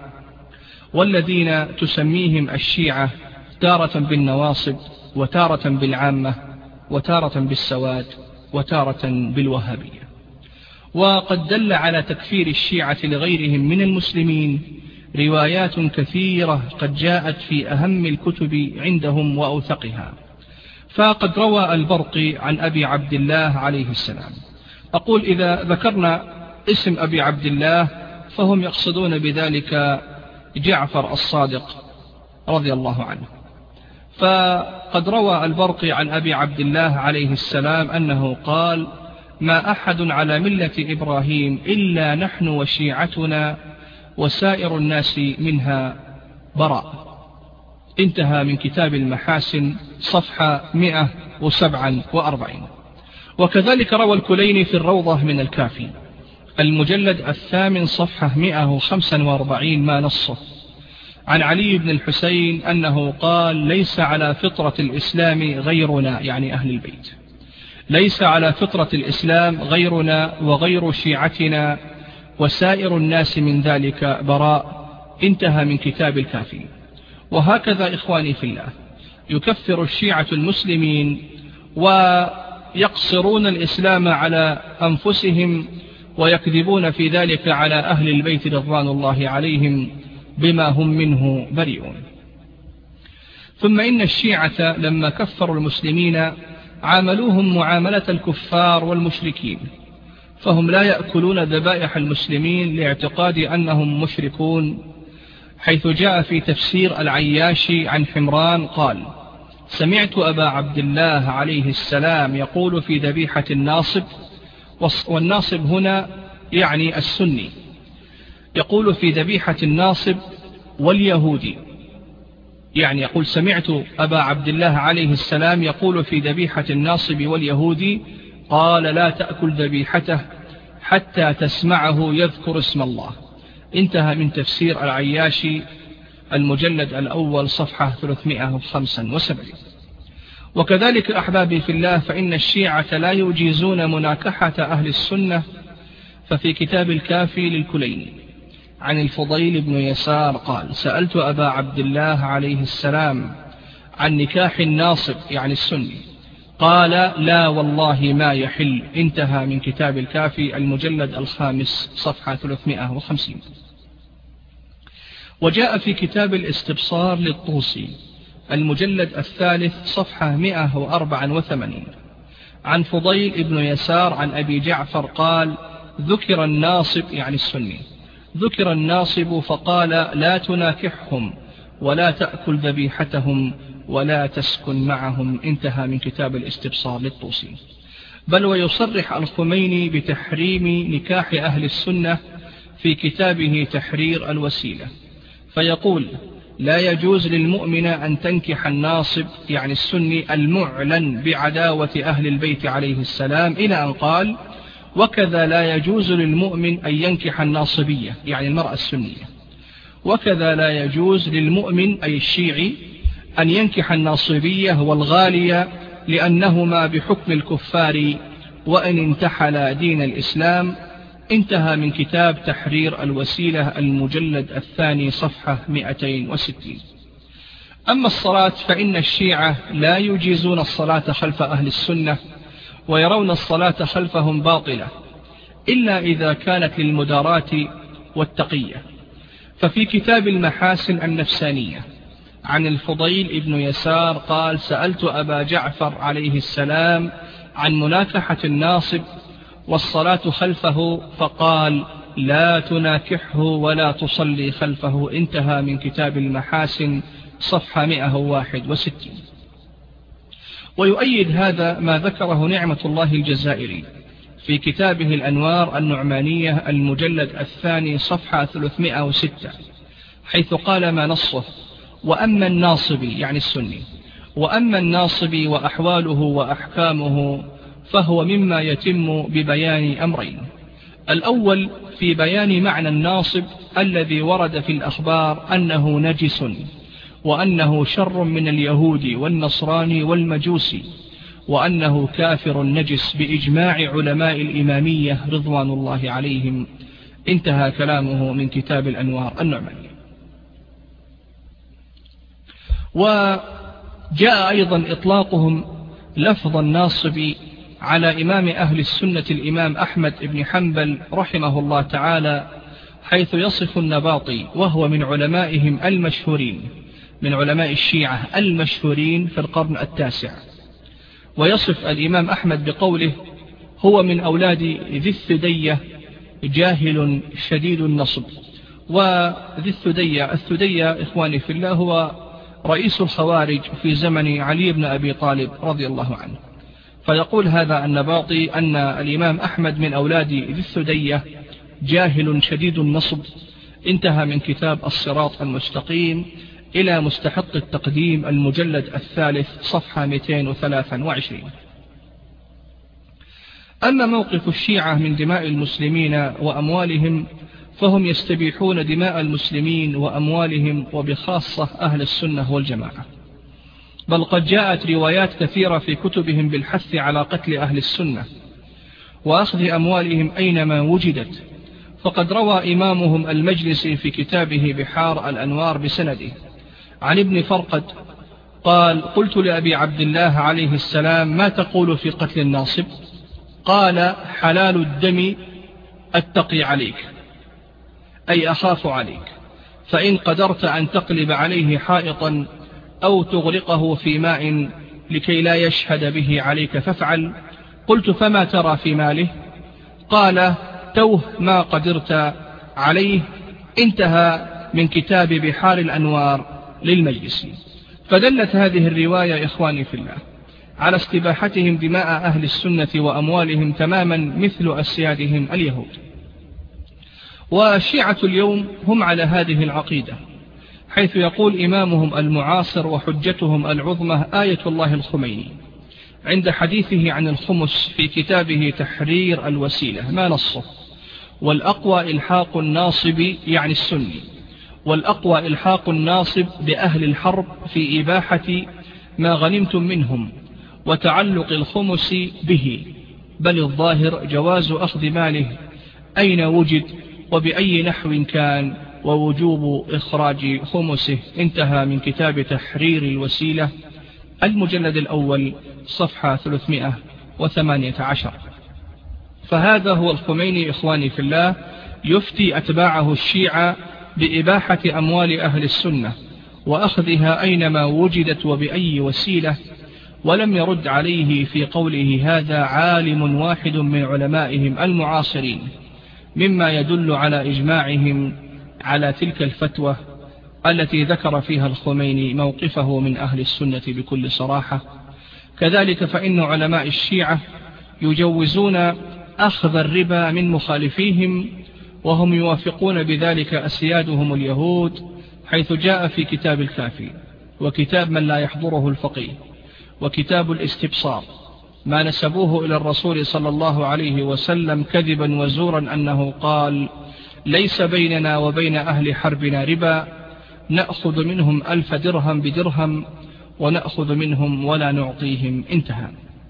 Speaker 4: والذين تسميهم الشيعة تارة بالنواصب وتارة بالعامة وتارة بالسواد وتارة بالوهابية. وقد دل على تكفير الشيعة لغيرهم من المسلمين روايات كثيرة قد جاءت في أهم الكتب عندهم وأوثقها. فقد روى البرقي عن أبي عبد الله عليه السلام. أقول إذا ذكرنا اسم أبي عبد الله فهم يقصدون بذلك جعفر الصادق رضي الله عنه. فقد روى البرقي عن أبي عبد الله عليه السلام أنه قال: ما أحد على ملة إبراهيم إلا نحن وشيعتنا وسائر الناس منها براء. انتهى من كتاب المحاسن صفحة 147. وكذلك روى الكليني في الروضة من الكافي المجلد 8 صفحة 145 ما نصه عن علي بن الحسين أنه قال: ليس على فطرة الإسلام غيرنا، يعني أهل البيت، ليس على فطرة الإسلام غيرنا وغير شيعتنا وسائر الناس من ذلك براء. انتهى من كتاب الكافي. وهكذا إخواني في الله يكفر الشيعة المسلمين ويقصرون الإسلام على أنفسهم ويكذبون في ذلك على أهل البيت رضوان الله عليهم بما هم منه بريئون. ثم إن الشيعة لما كفروا المسلمين عاملوهم معاملة الكفار والمشركين، فهم لا يأكلون ذبائح المسلمين لاعتقاد أنهم مشركون، حيث جاء في تفسير العياشي عن حمران قال: سمعت أبا عبد الله عليه السلام يقول في ذبيحة الناصب، والناصب هنا يعني السني، يقول في ذبيحة الناصب واليهودي، يعني يقول سمعت أبا عبد الله عليه السلام يقول في ذبيحة الناصب واليهودي، قال: لا تأكل ذبيحته حتى تسمعه يذكر اسم الله. انتهى من تفسير العياشي المجلد الأول صفحة 375. وكذلك أحبابي في الله، فإن الشيعة لا يجيزون مناكحة أهل السنة، ففي كتاب الكافي للكليني عن الفضيل بن يسار قال: سألت أبا عبد الله عليه السلام عن نكاح الناصب يعني السني، قال: لا والله ما يحل. انتهى من كتاب الكافي المجلد الخامس صفحة 350. وجاء في كتاب الاستبصار للطوسي المجلد الثالث صفحة 184 عن فضيل بن يسار عن أبي جعفر قال: ذكر الناصب يعني السني، ذكر الناصب فقال: لا تناكحهم ولا تأكل ذبيحتهم ولا تسكن معهم. انتهى من كتاب الاستبصار للطوسي. بل ويصرح الخميني بتحريم نكاح أهل السنة في كتابه تحرير الوسيلة، فيقول: لا يجوز للمؤمن أن تنكح الناصب يعني السني المعلن بعداوة أهل البيت عليه السلام، إلى أن قال: وكذا لا يجوز للمؤمن أن ينكح الناصبية يعني المرأة السنية، وكذا لا يجوز للمؤمن أي الشيعي أن ينكح الناصبية والغالية، لأنهما بحكم الكفار وإن انتحل دين الإسلام. انتهى من كتاب تحرير الوسيلة المجلد الثاني صفحة 260. أما الصلاة فإن الشيعة لا يجيزون الصلاة خلف أهل السنة، ويرون الصلاة خلفهم باطلة إلا إذا كانت للمداراة والتقية. ففي كتاب المحاسن النفسانية عن الفضيل ابن يسار قال: سألت أبا جعفر عليه السلام عن مناكحة الناصب والصلاة خلفه، فقال: لا تناكحه ولا تصلي خلفه. انتهى من كتاب المحاسن صفحة 161. ويؤيد هذا ما ذكره نعمة الله الجزائري في كتابه الأنوار النعمانية المجلد الثاني صفحة 306، حيث قال ما نصه: وأما الناصب يعني السني، وأما الناصب وأحواله وأحكامه فهو مما يتم ببيان أمرين: الأول في بيان معنى الناصب الذي ورد في الأخبار أنه نجس، وأنه شر من اليهود والنصراني والمجوسي، وأنه كافر نجس بإجماع علماء الإمامية رضوان الله عليهم. انتهى كلامه من كتاب الأنوار النعماني. وجاء أيضا إطلاقهم لفظ الناصب على إمام أهل السنة الإمام أحمد بن حنبل رحمه الله تعالى، حيث يصف النباطي وهو من علمائهم المشهورين، من علماء الشيعة المشهورين في القرن التاسع، ويصف الإمام أحمد بقوله: هو من أولاد ذي الثدية جاهل شديد النصب. وذي الثدية إخواني في الله هو رئيس الخوارج في زمن علي بن أبي طالب رضي الله عنه. فيقول هذا النباطي أن الإمام أحمد من أولاد ذي الثدية جاهل شديد النصب. انتهى من كتاب الصراط المستقيم إلى مستحق التقديم المجلد الثالث صفحة 223. أما موقف الشيعة من دماء المسلمين وأموالهم فهم يستبيحون دماء المسلمين وأموالهم، وبخاصة أهل السنة والجماعة، بل قد جاءت روايات كثيرة في كتبهم بالحث على قتل أهل السنة وأخذ أموالهم أينما وجدت. فقد روى إمامهم المجلسي في كتابه بحار الأنوار بسنده عن ابن فرقد قال: قلت لأبي عبد الله عليه السلام: ما تقول في قتل الناصب؟ قال: حلال الدم أتقي عليك، أي أخاف عليك، فإن قدرت أن تقلب عليه حائطا أو تغرقه في ماء لكي لا يشهد به عليك فافعل. قلت: فما ترى في ماله؟ قال: توه ما قدرت عليه. انتهى من كتاب بحار الأنوار للمجلس. فدلت هذه الرواية إخواني في الله على استباحتهم دماء أهل السنة وأموالهم تماما مثل أسيادهم اليهود. والشيعة اليوم هم على هذه العقيدة، حيث يقول إمامهم المعاصر وحجتهم العظمى آية الله الخميني عند حديثه عن الخمس في كتابه تحرير الوسيلة ما نصه: والأقوى إلحاق الناصب يعني السني، والأقوى إلحاق الناصب بأهل الحرب في إباحة ما غنمتم منهم وتعلق الخمس به، بل الظاهر جواز أخذ ماله أين وجد وبأي نحو كان، ووجوب إخراج خمسه. انتهى من كتاب تحرير الوسيلة المجلد الأول صفحة 318. فهذا هو الخميني إخواني في الله يفتي أتباعه الشيعة بإباحة أموال أهل السنة وأخذها أينما وجدت وبأي وسيلة، ولم يرد عليه في قوله هذا عالم واحد من علمائهم المعاصرين، مما يدل على إجماعهم على تلك الفتوى التي ذكر فيها الخميني موقفه من أهل السنة بكل صراحة. كذلك فإن علماء الشيعة يجوزون أخذ الربا من مخالفيهم، وهم يوافقون بذلك أسيادهم اليهود، حيث جاء في كتاب الكافي وكتاب من لا يحضره الفقيه وكتاب الاستبصار ما نسبوه إلى الرسول صلى الله عليه وسلم كذبا وزورا أنه قال: ليس بيننا وبين أهل حربنا ربا، نأخذ منهم 1000 درهم بدرهم ونأخذ منهم ولا نعطيهم. انتهى.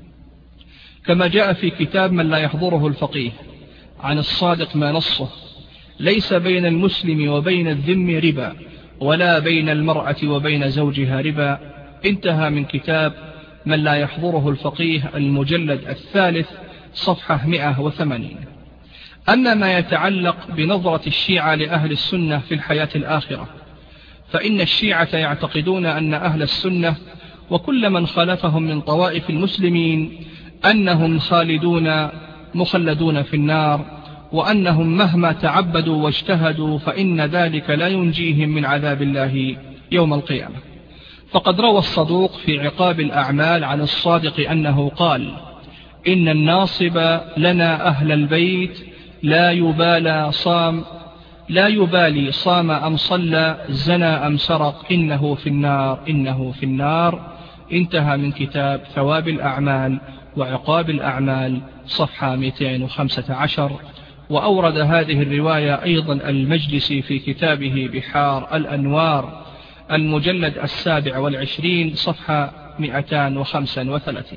Speaker 4: كما جاء في كتاب من لا يحضره الفقيه عن الصادق ما نصه: ليس بين المسلم وبين الذم ربا، ولا بين المرأة وبين زوجها ربا. انتهى من كتاب من لا يحضره الفقيه المجلد 3 صفحة 180. أما ما يتعلق بنظرة الشيعة لأهل السنة في الحياة الآخرة، فإن الشيعة يعتقدون أن أهل السنة وكل من خالفهم من طوائف المسلمين أنهم خالدون مخلدون في النار، وأنهم مهما تعبدوا واجتهدوا فإن ذلك لا ينجيهم من عذاب الله يوم القيامة. فقد روى الصدوق في عقاب الأعمال عن الصادق أنه قال: إن الناصب لنا أهل البيت لا يبالي صام أم صلى، زنى أم سرق، إنه في النار، إنه في النار. انتهى من كتاب ثواب الأعمال وعقاب الأعمال صفحة 215. وأورد هذه الرواية أيضا المجلسي في كتابه بحار الأنوار المجلد 27 صفحة 235.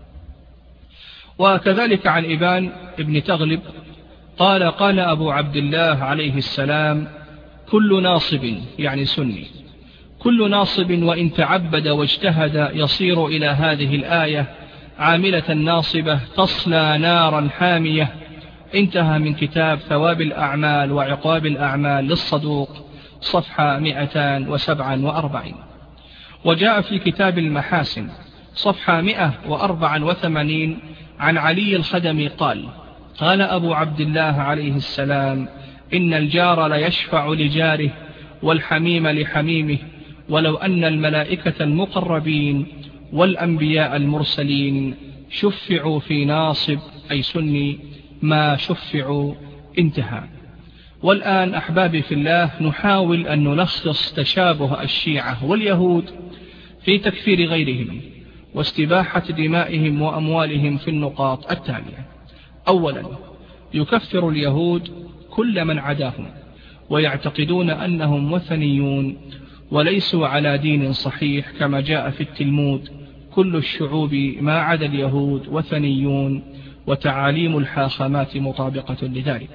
Speaker 4: وكذلك عن إبان ابن تغلب قال: قال أبو عبد الله عليه السلام: كل ناصب، يعني سني، كل ناصب وإن تعبد واجتهد يصير إلى هذه الآية عاملة ناصبة تصلى نارا حامية. انتهى من كتاب ثواب الأعمال وعقاب الأعمال للصدوق صفحة 247. وجاء في كتاب المحاسن صفحة 184 عن علي الخدمي قال: قال أبو عبد الله عليه السلام: إن الجار ليشفع لجاره والحميم لحميمه، ولو أن الملائكة المقربين والأنبياء المرسلين شفعوا في ناصب أي سني ما شفعوا. انتهى. والآن أحبابي في الله نحاول أن نلخص تشابه الشيعة واليهود في تكفير غيرهم واستباحة دمائهم وأموالهم في النقاط التالية. أولا، يكفر اليهود كل من عداهم ويعتقدون أنهم وثنيون وليسوا على دين صحيح، كما جاء في التلمود: كل الشعوب ما عدا اليهود وثنيون، وتعاليم الحاخامات مطابقة لذلك.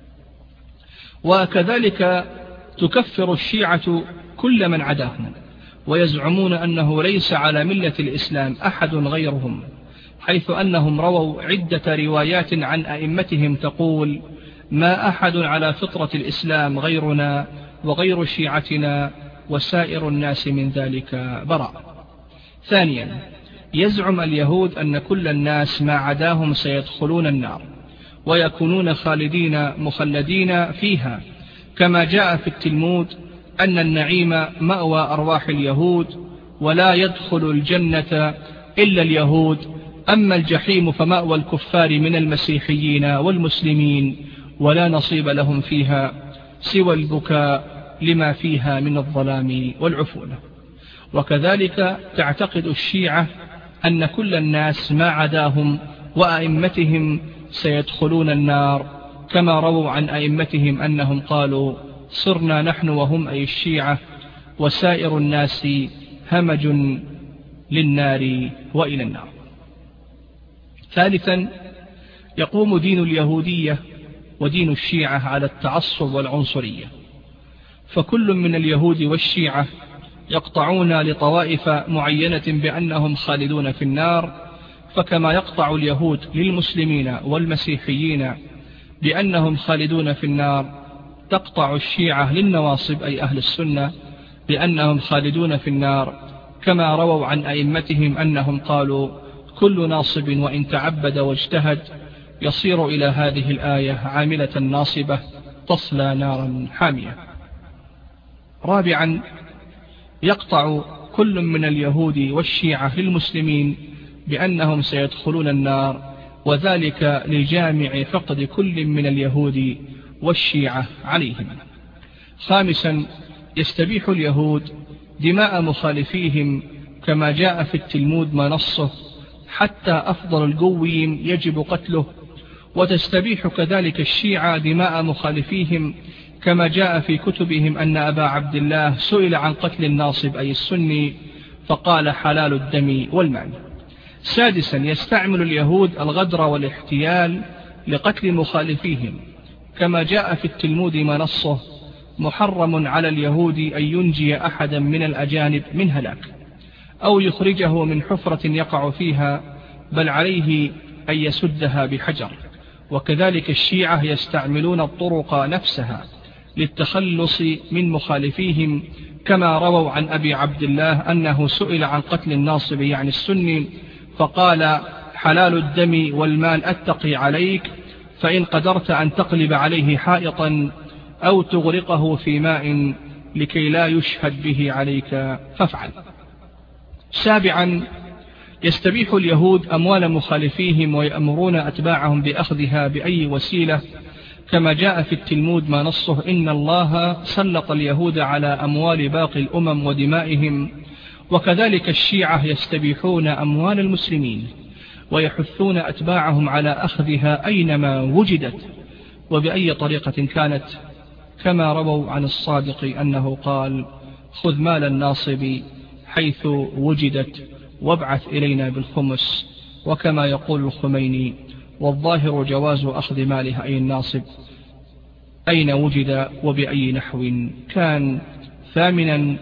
Speaker 4: وكذلك تكفر الشيعة كل من عداهم ويزعمون أنه ليس على ملة الإسلام أحد غيرهم، حيث أنهم رووا عدة روايات عن أئمتهم تقول: ما أحد على فطرة الإسلام غيرنا وغير شيعتنا، وسائر الناس من ذلك براء. ثانيا، يزعم اليهود أن كل الناس ما عداهم سيدخلون النار ويكونون خالدين مخلدين فيها، كما جاء في التلمود أن النعيم مأوى أرواح اليهود ولا يدخل الجنة إلا اليهود، أما الجحيم فمأوى الكفار من المسيحيين والمسلمين ولا نصيب لهم فيها سوى البكاء لما فيها من الظلام والعفونة. وكذلك تعتقد الشيعة أن كل الناس ما عداهم وأئمتهم سيدخلون النار، كما رووا عن أئمتهم أنهم قالوا: صرنا نحن وهم أي الشيعة وسائر الناس همج للنار وإلى النار. ثالثا، يقوم دين اليهودية ودين الشيعة على التعصب والعنصرية، فكل من اليهود والشيعة يقطعون لطوائف معينة بأنهم خالدون في النار، فكما يقطع اليهود للمسلمين والمسيحيين بأنهم خالدون في النار، تقطع الشيعة للنواصب أي أهل السنة بأنهم خالدون في النار، كما رووا عن أئمتهم أنهم قالوا: كل ناصب وإن تعبد واجتهد يصير إلى هذه الآية عاملة ناصبة تصلى نارا حامية. رابعا، يقطع كل من اليهود والشيعة للمسلمين بأنهم سيدخلون النار، وذلك لجامع فقد كل من اليهود والشيعة عليهم. خامسا، يستبيح اليهود دماء مخالفيهم كما جاء في التلمود ما نصه: حتى أفضل القويم يجب قتله. وتستبيح كذلك الشيعة دماء مخالفيهم كما جاء في كتبهم أن أبا عبد الله سئل عن قتل الناصب أي السني فقال: حلال الدم والمال. سادسا، يستعمل اليهود الغدر والاحتيال لقتل مخالفيهم كما جاء في التلمود ما نصه: محرم على اليهود أن ينجي أحدا من الأجانب من هلاك أو يخرجه من حفرة يقع فيها، بل عليه أن يسدها بحجر. وكذلك الشيعة يستعملون الطرق نفسها للتخلص من مخالفيهم، كما رووا عن أبي عبد الله أنه سئل عن قتل الناصب يعني السني فقال: حلال الدم والمال أتقي عليك، فإن قدرت أن تقلب عليه حائطا أو تغرقه في ماء لكي لا يشهد به عليك فافعل. 7. يستبيح اليهود أموال مخالفيهم ويأمرون أتباعهم بأخذها بأي وسيلة، كما جاء في التلمود ما نصه: إن الله سلط اليهود على أموال باقي الأمم ودمائهم. وكذلك الشيعة يستبيحون أموال المسلمين ويحثون أتباعهم على أخذها أينما وجدت وبأي طريقة كانت، كما رووا عن الصادق أنه قال: خذ مال الناصب حيث وجدت وابعث إلينا بالخمس. وكما يقول الخميني: والظاهر جواز أخذ مالها أي الناصب أين وجد وبأي نحو كان. 8.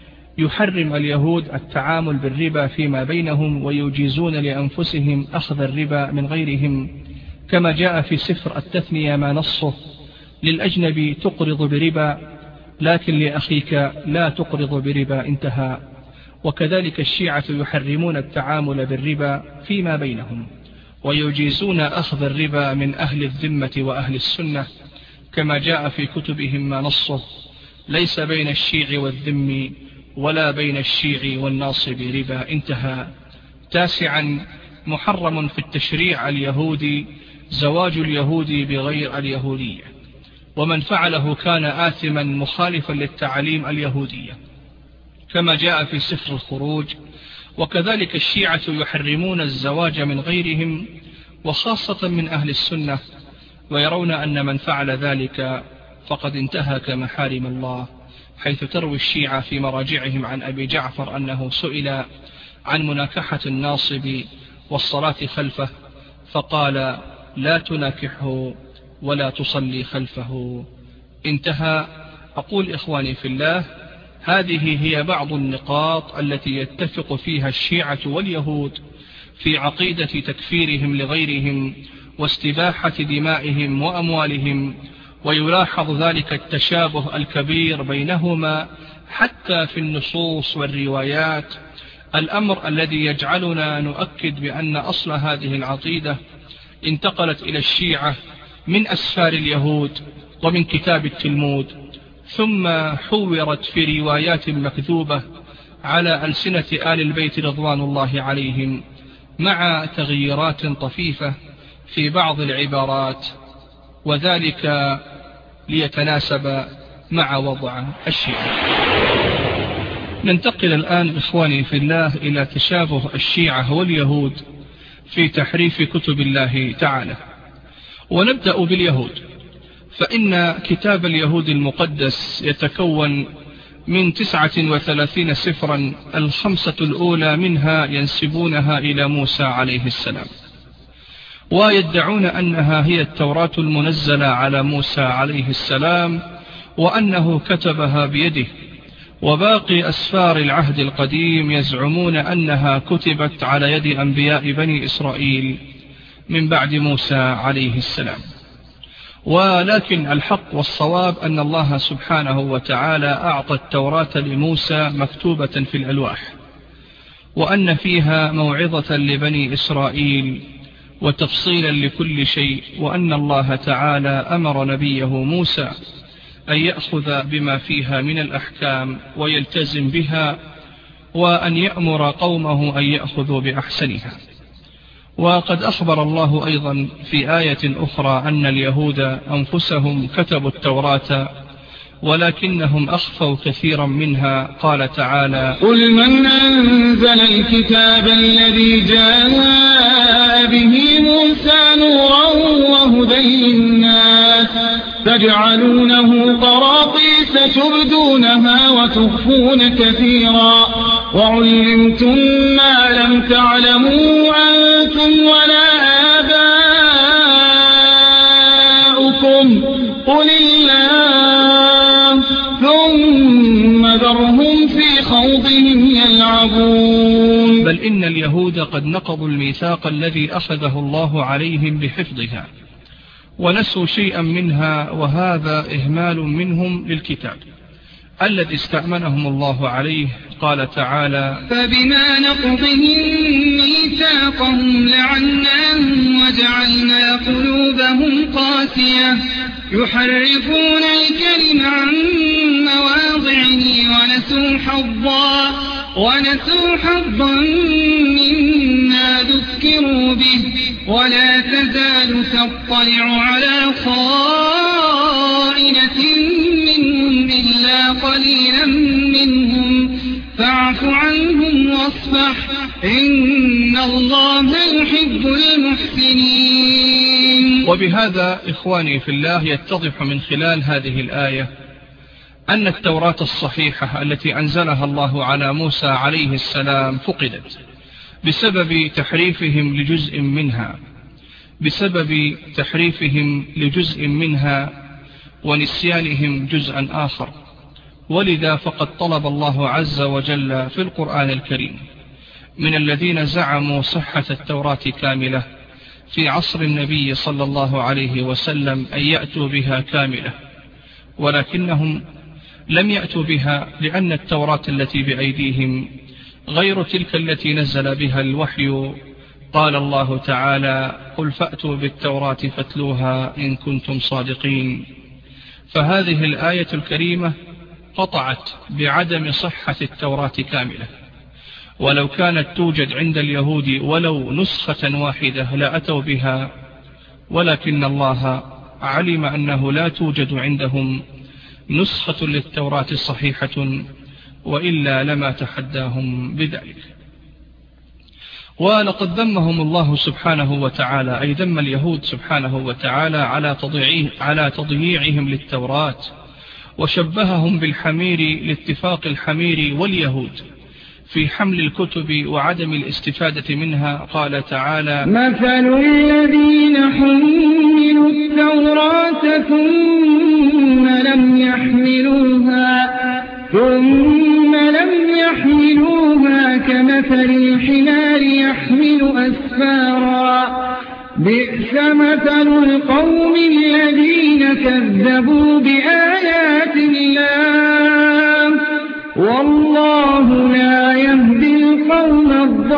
Speaker 4: يحرم اليهود التعامل بالربا فيما بينهم ويجيزون لأنفسهم أخذ الربا من غيرهم، كما جاء في سفر التثنية ما نصه: للأجنبي تقرض بربا لكن لأخيك لا تقرض بربا، انتهى. وكذلك الشيعة يحرمون التعامل بالربا فيما بينهم ويجيزون أخذ الربا من أهل الذمة وأهل السنة، كما جاء في كتبهم ما نصه: ليس بين الشيع والذم ولا بين الشيع والناصب ربا، انتهى. 9. محرم في التشريع اليهودي زواج اليهود بغير اليهودية، ومن فعله كان آثما مخالفا للتعاليم اليهودية، كما جاء في سفر الخروج. وكذلك الشيعة يحرمون الزواج من غيرهم وخاصة من أهل السنة، ويرون أن من فعل ذلك فقد انتهك محارم الله، حيث تروي الشيعة في مراجعهم عن أبي جعفر أنه سئل عن مناكحة الناصب والصلاة خلفه فقال: لا تناكحه ولا تصلي خلفه، انتهى. أقول إخواني في الله، هذه هي بعض النقاط التي يتفق فيها الشيعة واليهود في عقيدة تكفيرهم لغيرهم واستباحة دمائهم وأموالهم، ويلاحظ ذلك التشابه الكبير بينهما حتى في النصوص والروايات، الأمر الذي يجعلنا نؤكد بأن أصل هذه العقيدة انتقلت إلى الشيعة من أسفار اليهود ومن كتاب التلمود، ثم حورت في روايات مكذوبة على ألسنة آل البيت رضوان الله عليهم، مع تغييرات طفيفة في بعض العبارات، وذلك ليتناسب مع وضع الشيعة. ننتقل الآن إخواني في الله إلى تشابه الشيعة واليهود في تحريف كتب الله تعالى. ونبدأ باليهود، فإن كتاب اليهود المقدس يتكون من 39 سفرا، 5 الأولى منها ينسبونها إلى موسى عليه السلام، ويدعون أنها هي التوراة المنزلة على موسى عليه السلام وأنه كتبها بيده، وباقي أسفار العهد القديم يزعمون أنها كتبت على يد أنبياء بني إسرائيل من بعد موسى عليه السلام. ولكن الحق والصواب أن الله سبحانه وتعالى أعطى التوراة لموسى مكتوبة في الألواح، وأن فيها موعظة لبني إسرائيل وتفصيلا لكل شيء، وأن الله تعالى أمر نبيه موسى أن يأخذ بما فيها من الأحكام ويلتزم بها، وأن يأمر قومه أن يأخذوا بأحسنها. وقد أخبر الله أيضا في آية أخرى أن اليهود أنفسهم كتبوا التوراة ولكنهم أخفوا كثيرا منها. قال تعالى:
Speaker 5: قل من أنزل الكتاب الذي جاء به موسى نورا وهدى للناس تجعلونه قراطيس تبدونها وتخفون كثيرا وعلمتم ما لم تعلموا أنتم ولا آباؤكم قل الله يهربون.
Speaker 4: بل إن اليهود قد نقضوا الميثاق الذي أخذه الله عليهم بحفظها ونسوا شيئا منها، وهذا إهمال منهم للكتاب الذي استأمنهم الله عليه. قال تعالى:
Speaker 5: فبما نقضهم ميثاقهم لعناهم وجعلنا قلوبهم قاسية يحرفون الكلم عن مواضعه ونسوا حظا مما ذكروا به ولا تزال تطلع على خائنة منهم إلا قليلا منهم فاعف عنهم واصفح إن الله يحب المحسنين.
Speaker 4: وبهذا إخواني في الله يتضح من خلال هذه الآية أن التوراة الصحيحة التي أنزلها الله على موسى عليه السلام فقدت بسبب تحريفهم لجزء منها ونسيانهم جزءا آخر. ولذا فقد طلب الله عز وجل في القرآن الكريم من الذين زعموا صحة التوراة كاملة في عصر النبي صلى الله عليه وسلم أن يأتوا بها كاملة، ولكنهم لم يأتوا بها لأن التوراة التي بأيديهم غير تلك التي نزل بها الوحي. قال الله تعالى: قل فأتوا بالتوراة فاتلوها إن كنتم صادقين. فهذه الآية الكريمة قطعت بعدم صحة التوراة كاملة، ولو كانت توجد عند اليهود ولو نسخة واحدة لأتوا بها، ولكن الله علم أنه لا توجد عندهم نسخة للتوراة صحيحة، وإلا لما تحداهم بذلك. ولقد ذمهم الله سبحانه وتعالى، أي ذم اليهود سبحانه وتعالى على تضييعهم للتوراة، وشبههم بالحمير لاتفاق الحمير واليهود في حمل الكتب وعدم الاستفادة منها. قال تعالى:
Speaker 5: مثل الذين حملوا التوراة ثم لم يحملوها كمثل الحمار يحمل أسفارا بئس مثل القوم الذين كذبوا بآيات الله والله لا يهدي القوم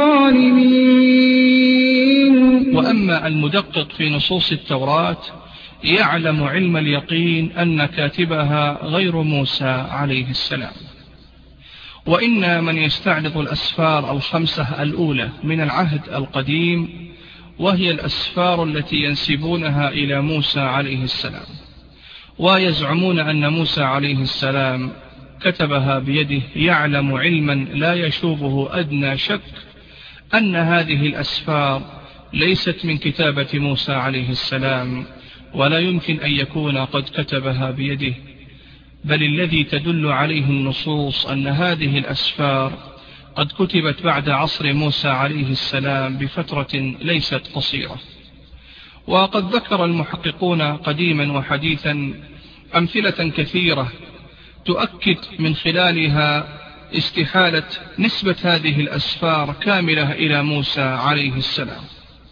Speaker 5: الظالمين.
Speaker 4: وأما المدقق في نصوص التوراة يعلم علم اليقين أن كاتبها غير موسى عليه السلام. وإن من يستعرض الأسفار الخمسة الأولى من العهد القديم، وهي الأسفار التي ينسبونها إلى موسى عليه السلام، ويزعمون أن موسى عليه السلام كتبها بيده، يعلم علما لا يشوبه أدنى شك أن هذه الأسفار ليست من كتابة موسى عليه السلام، ولا يمكن أن يكون قد كتبها بيده، بل الذي تدل عليه النصوص أن هذه الأسفار قد كتبت بعد عصر موسى عليه السلام بفترة ليست قصيرة. وقد ذكر المحققون قديما وحديثا أمثلة كثيرة تؤكد من خلالها استحالة نسبة هذه الأسفار كاملة إلى موسى عليه السلام.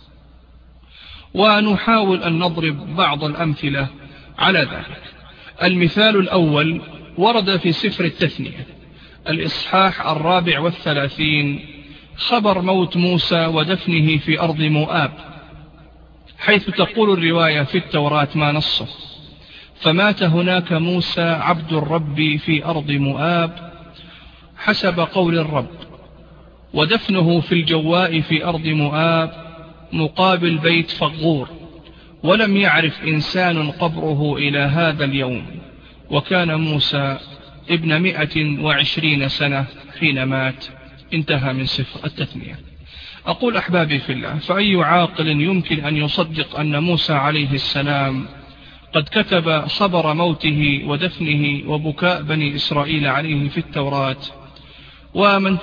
Speaker 4: ونحاول أن نضرب بعض الأمثلة على ذلك. المثال الأول ورد في سفر التثنية الإصحاح 34 خبر موت موسى ودفنه في أرض مؤاب، حيث تقول الرواية في التوراة ما نصه: فمات هناك موسى عبد الرب في أرض مؤاب حسب قول الرب، ودفنه في الجواء في أرض مؤاب مقابل بيت فغور، ولم يعرف إنسان قبره إلى هذا اليوم، وكان موسى ابن 120 سنة حين مات. انتهى من سفر التثنية. أقول أحبابي في الله، فأي عاقل يمكن أن يصدق أن موسى عليه السلام قد كتب خبر موته ودفنه وبكاء بني إسرائيل عليه في التوراة؟ ومن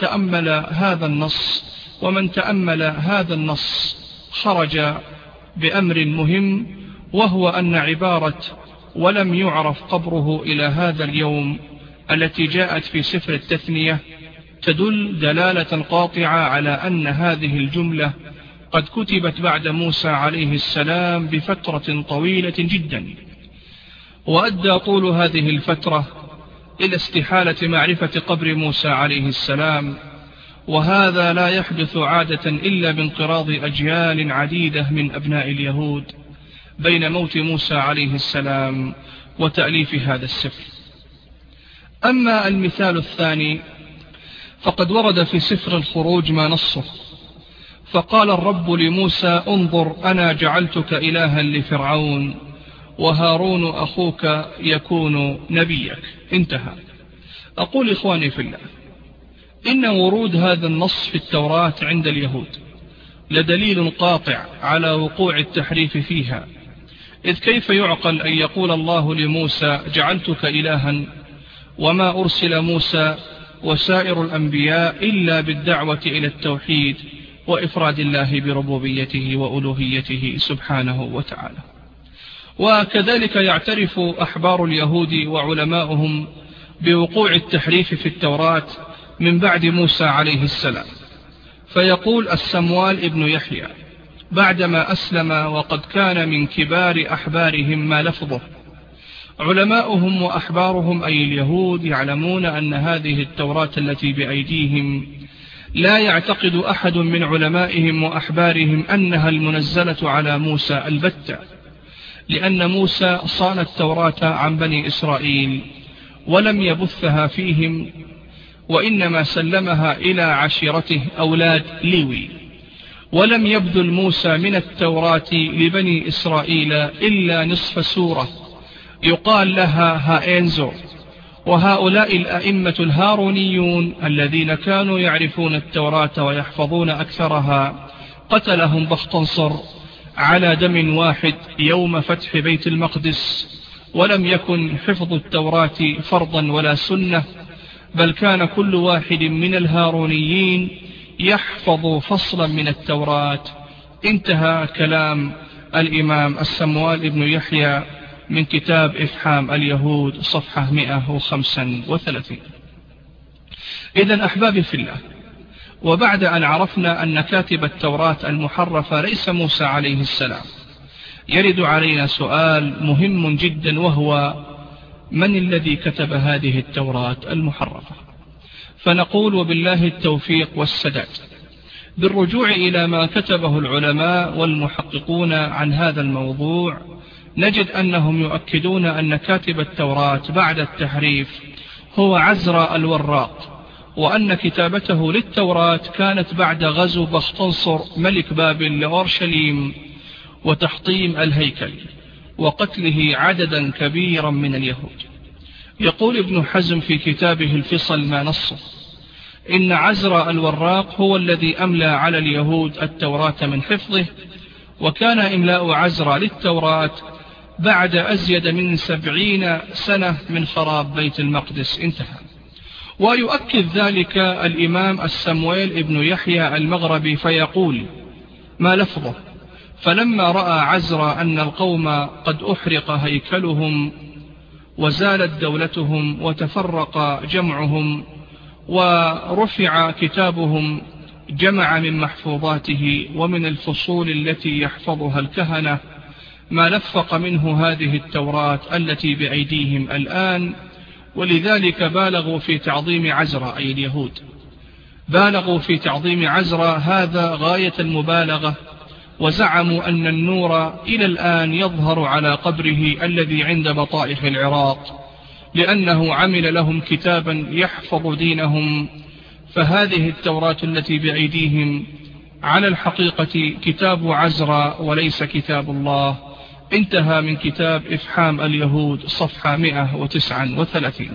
Speaker 4: تأمل هذا النص خرج بأمر مهم، وهو أن عبارة ولم يعرف قبره إلى هذا اليوم التي جاءت في سفر التثنية تدل دلالة قاطعة على أن هذه الجملة قد كتبت بعد موسى عليه السلام بفترة طويلة جدا، وأدى طول هذه الفترة إلى استحالة معرفة قبر موسى عليه السلام، وهذا لا يحدث عادة إلا بانقراض أجيال عديدة من أبناء اليهود بين موت موسى عليه السلام وتأليف هذا السفر. أما المثال الثاني فقد ورد في سفر الخروج ما نصه: فقال الرب لموسى انظر أنا جعلتك إلها لفرعون وهارون أخوك يكون نبيك. انتهى. أقول إخواني في الله، إن ورود هذا النص في التوراة عند اليهود لدليل قاطع على وقوع التحريف فيها، إذ كيف يعقل أن يقول الله لموسى جعلتك إلها وما أرسل موسى وسائر الأنبياء إلا بالدعوة إلى التوحيد وإفراد الله بربوبيته وألوهيته سبحانه وتعالى. وكذلك يعترف أحبار اليهود وعلماؤهم بوقوع التحريف في التوراة من بعد موسى عليه السلام، فيقول السموال ابن يحيى بعدما أسلم وقد كان من كبار أحبارهم ما لفظه: علماؤهم وأحبارهم أي اليهود يعلمون أن هذه التوراة التي بأيديهم لا يعتقد أحد من علمائهم وأحبارهم أنها المنزلة على موسى البتة، لأن موسى صان التوراة عن بني إسرائيل ولم يبثها فيهم، وإنما سلمها إلى عشيرته أولاد ليوي، ولم يبذل موسى من التوراة لبني إسرائيل إلا نصف سورة يقال لها هائنزو. وهؤلاء الأئمة الهارونيون الذين كانوا يعرفون التوراة ويحفظون أكثرها قتلهم بختنصر على دم واحد يوم فتح بيت المقدس، ولم يكن حفظ التوراة فرضا ولا سنة، بل كان كل واحد من الهارونيين يحفظ فصلا من التوراة. انتهى كلام الإمام السموال ابن يحيى من كتاب إفحام اليهود صفحة 135. إذن أحبابي في الله، وبعد أن عرفنا أن كاتب التوراة المحرفة ليس موسى عليه السلام، يرد علينا سؤال مهم جدا، وهو: من الذي كتب هذه التوراة المحرفة؟ فنقول وبالله التوفيق والسداد بالرجوع إلى ما كتبه العلماء والمحققون عن هذا الموضوع، نجد أنهم يؤكدون أن كاتب التوراة بعد التحريف هو عزرا الوراق، وأن كتابته للتوراة كانت بعد غزو بختنصر ملك بابل لأورشليم وتحطيم الهيكل وقتله عددا كبيرا من اليهود. يقول ابن حزم في كتابه الفصل ما نصه: إن عزرا الوراق هو الذي أملى على اليهود التوراة من حفظه، وكان إملاء عزرا للتوراة بعد أزيد من 70 سنة من خراب بيت المقدس. انتهى. ويؤكد ذلك الإمام السمويل ابن يحيى المغربي فيقول ما لفظه: فلما رأى عزرا أن القوم قد أحرق هيكلهم وزالت دولتهم وتفرق جمعهم ورفع كتابهم، جمع من محفوظاته ومن الفصول التي يحفظها الكهنة ما لفق منه هذه التوراة التي بأيديهم الآن، ولذلك بالغوا في تعظيم عزرا، أي اليهود بالغوا في تعظيم عزرا هذا غاية المبالغة، وزعموا أن النور إلى الآن يظهر على قبره الذي عند بطائح العراق، لأنه عمل لهم كتابا يحفظ دينهم. فهذه التوراة التي بأيديهم على الحقيقة كتاب عزرا وليس كتاب الله. انتهى من كتاب إفحام اليهود صفحة 139.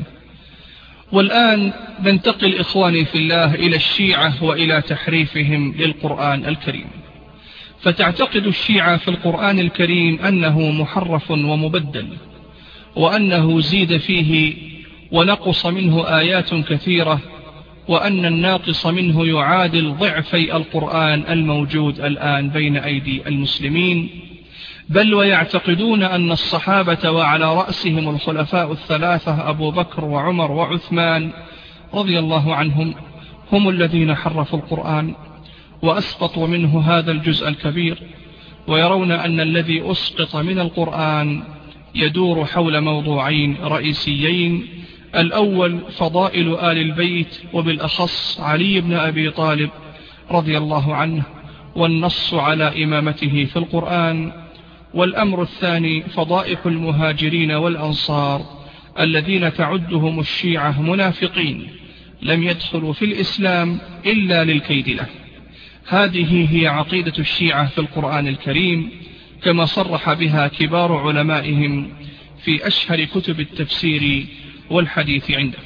Speaker 4: والآن ننتقل إخواني في الله إلى الشيعة وإلى تحريفهم للقرآن الكريم. فتعتقد الشيعة في القرآن الكريم أنه محرف ومبدل، وأنه زيد فيه ونقص منه آيات كثيرة، وأن الناقص منه يعادل ضعفي القرآن الموجود الآن بين أيدي المسلمين، بل ويعتقدون أن الصحابة وعلى رأسهم الخلفاء الثلاثة أبو بكر وعمر وعثمان رضي الله عنهم هم الذين حرفوا القرآن وأسقطوا منه هذا الجزء الكبير، ويرون أن الذي أسقط من القرآن يدور حول موضوعين رئيسيين: الأول فضائل آل البيت، وبالأخص علي بن أبي طالب رضي الله عنه، والنص على إمامته في القرآن. والأمر الثاني فضائح المهاجرين والأنصار الذين تعدهم الشيعة منافقين لم يدخلوا في الإسلام إلا للكيد له. هذه هي عقيدة الشيعة في القرآن الكريم، كما صرح بها كبار علمائهم في أشهر كتب التفسير والحديث عندهم.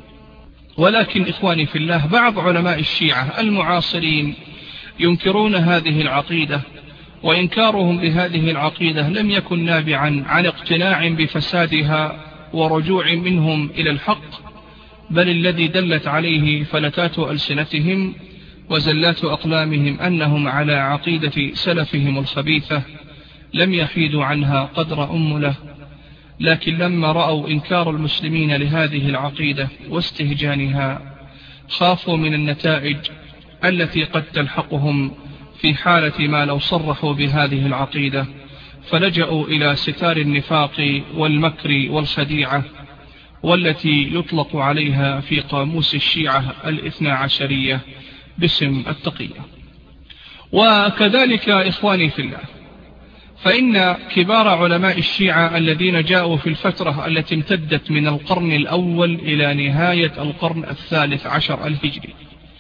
Speaker 4: ولكن إخواني في الله، بعض علماء الشيعة المعاصرين ينكرون هذه العقيدة، وإنكارهم لهذه العقيدة لم يكن نابعا عن اقتناع بفسادها ورجوع منهم إلى الحق، بل الذي دلت عليه فلتات ألسنتهم وزلات أقلامهم أنهم على عقيدة سلفهم الخبيثة لم يحيدوا عنها قدر أمله. لكن لما رأوا إنكار المسلمين لهذه العقيدة واستهجانها خافوا من النتائج التي قد تلحقهم في حالة ما لو صرحوا بهذه العقيدة، فلجأوا إلى ستار النفاق والمكر والخديعة، والتي يطلق عليها في قاموس الشيعة الاثنى عشرية باسم التقية. وكذلك إخواني في الله، فإن كبار علماء الشيعة الذين جاءوا في الفترة التي امتدت من القرن الأول إلى نهاية القرن الثالث عشر الهجري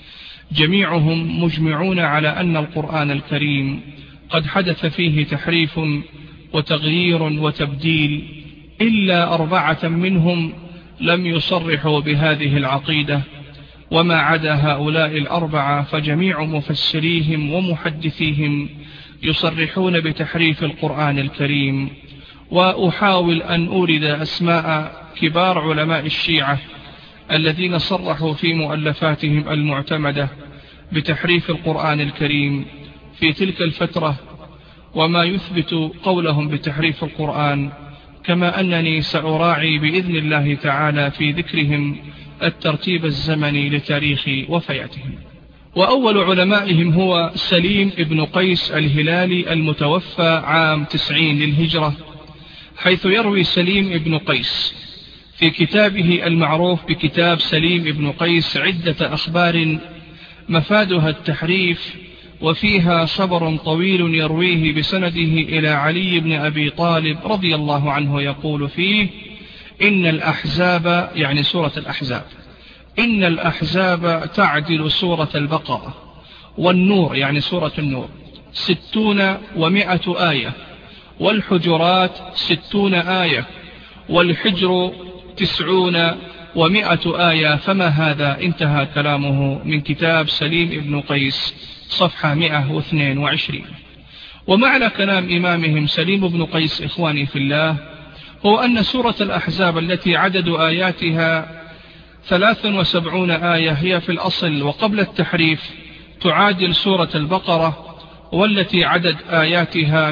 Speaker 4: جميعهم مجمعون على أن القرآن الكريم قد حدث فيه تحريف وتغيير وتبديل، إلا 4 منهم لم يصرحوا بهذه العقيدة، وما عدا هؤلاء 4 فجميع مفسريهم ومحدثيهم يصرحون بتحريف القرآن الكريم. وأحاول أن أورد أسماء كبار علماء الشيعة الذين صرحوا في مؤلفاتهم المعتمدة بتحريف القرآن الكريم في تلك الفترة، وما يثبت قولهم بتحريف القرآن، كما أنني سأراعي بإذن الله تعالى في ذكرهم الترتيب الزمني لتاريخ وفياتهم. وأول علمائهم هو سليم ابن قيس الهلالي المتوفى عام 90 للهجرة، حيث يروي سليم ابن قيس في كتابه المعروف بكتاب سليم ابن قيس عدة أخبار مفادها التحريف، وفيها خبر طويل يرويه بسنده إلى علي بن أبي طالب رضي الله عنه، يقول فيه: إن الأحزاب، يعني سورة الأحزاب، إن الأحزاب تعدل سورة البقرة، والنور، يعني سورة النور، 60 و100 آية، والحجرات 60 آية، والحجر 90 و100 آية، فما هذا؟ انتهى كلامه من كتاب سليم ابن قيس صفحة 122. ومعنى كلام إمامهم سليم بن قيس إخواني في الله هو أن سورة الأحزاب التي عدد آياتها 73 آية هي في الأصل وقبل التحريف تعادل سورة البقرة، والتي عدد آياتها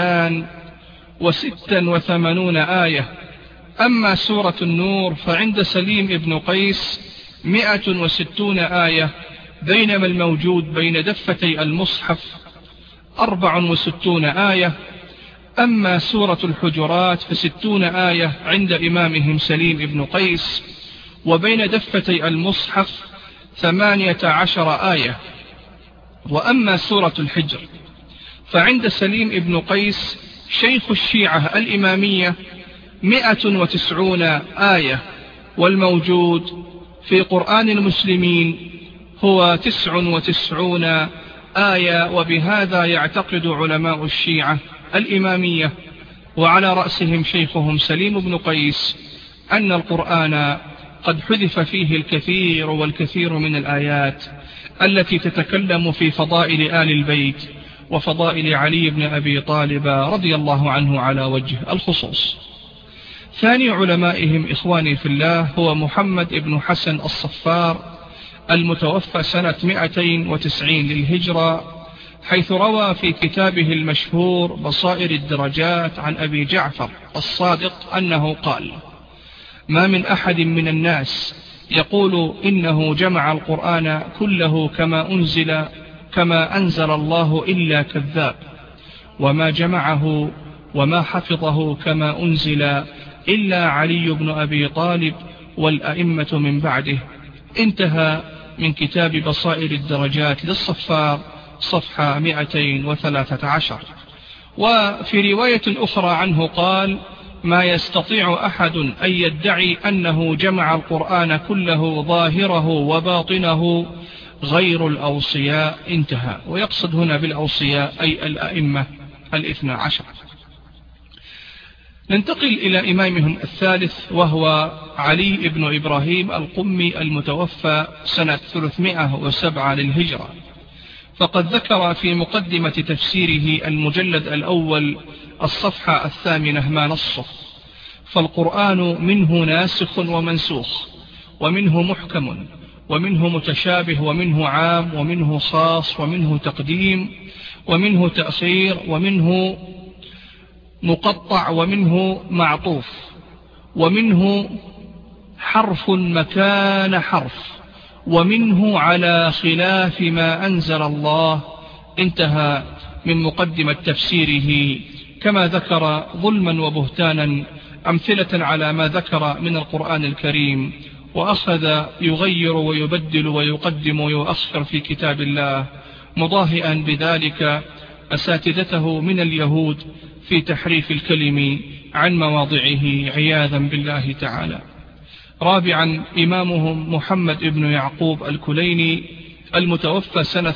Speaker 4: 286 آية. أما سورة النور فعند سليم ابن قيس 160 آية، بينما الموجود بين دفتي المصحف 64 آية. أما سورة الحجرات ف60 آية عند إمامهم سليم ابن قيس، وبين دفتي المصحف 18 آية. وأما سورة الحجر فعند سليم ابن قيس شيخ الشيعة الإمامية 190 آية، والموجود في قرآن المسلمين هو 99 آية. وبهذا يعتقد علماء الشيعة الإمامية وعلى رأسهم شيخهم سليم بن قيس أن القرآن قد حذف فيه الكثير والكثير من الآيات التي تتكلم في فضائل آل البيت وفضائل علي بن أبي طالب رضي الله عنه على وجه الخصوص. ثاني علمائهم إخواني في الله هو محمد بن حسن الصفار المتوفى سنة 290 للهجرة، حيث روى في كتابه المشهور بصائر الدرجات عن أبي جعفر الصادق أنه قال: ما من أحد من الناس يقول إنه جمع القرآن كله كما أنزل الله إلا كذاب، وما جمعه وما حفظه كما أنزل إلا علي بن أبي طالب والأئمة من بعده. انتهى من كتاب بصائر الدرجات للصفار صفحة 213. وفي رواية أخرى عنه قال: ما يستطيع أحد أن يدعي أنه جمع القرآن كله ظاهره وباطنه غير الأوصياء. انتهى. ويقصد هنا بالأوصياء أي الأئمة 12. ننتقل إلى إمامهم الثالث، وهو علي بن إبراهيم القمي المتوفى سنة 307 للهجرة. فقد ذكر في مقدمة تفسيره المجلد الأول الصفحة 8 ما نصه: فالقرآن منه ناسخ ومنسوخ، ومنه محكم، ومنه متشابه، ومنه عام، ومنه خاص، ومنه تقديم، ومنه تأخير، ومنه مقطع، ومنه معطوف، ومنه حرف مكان حرف، ومنه على خلاف ما أنزل الله. انتهى من مقدمة تفسيره، كما ذكر ظلما وبهتانا أمثلة على ما ذكر من القرآن الكريم، وأخذ يغير ويبدل ويقدم ويؤخر في كتاب الله، مضاهئا بذلك أساتذته من اليهود في تحريف الكلم عن مواضعه عياذا بالله تعالى. رابعا، إمامهم محمد بن يعقوب الكليني المتوفى سنة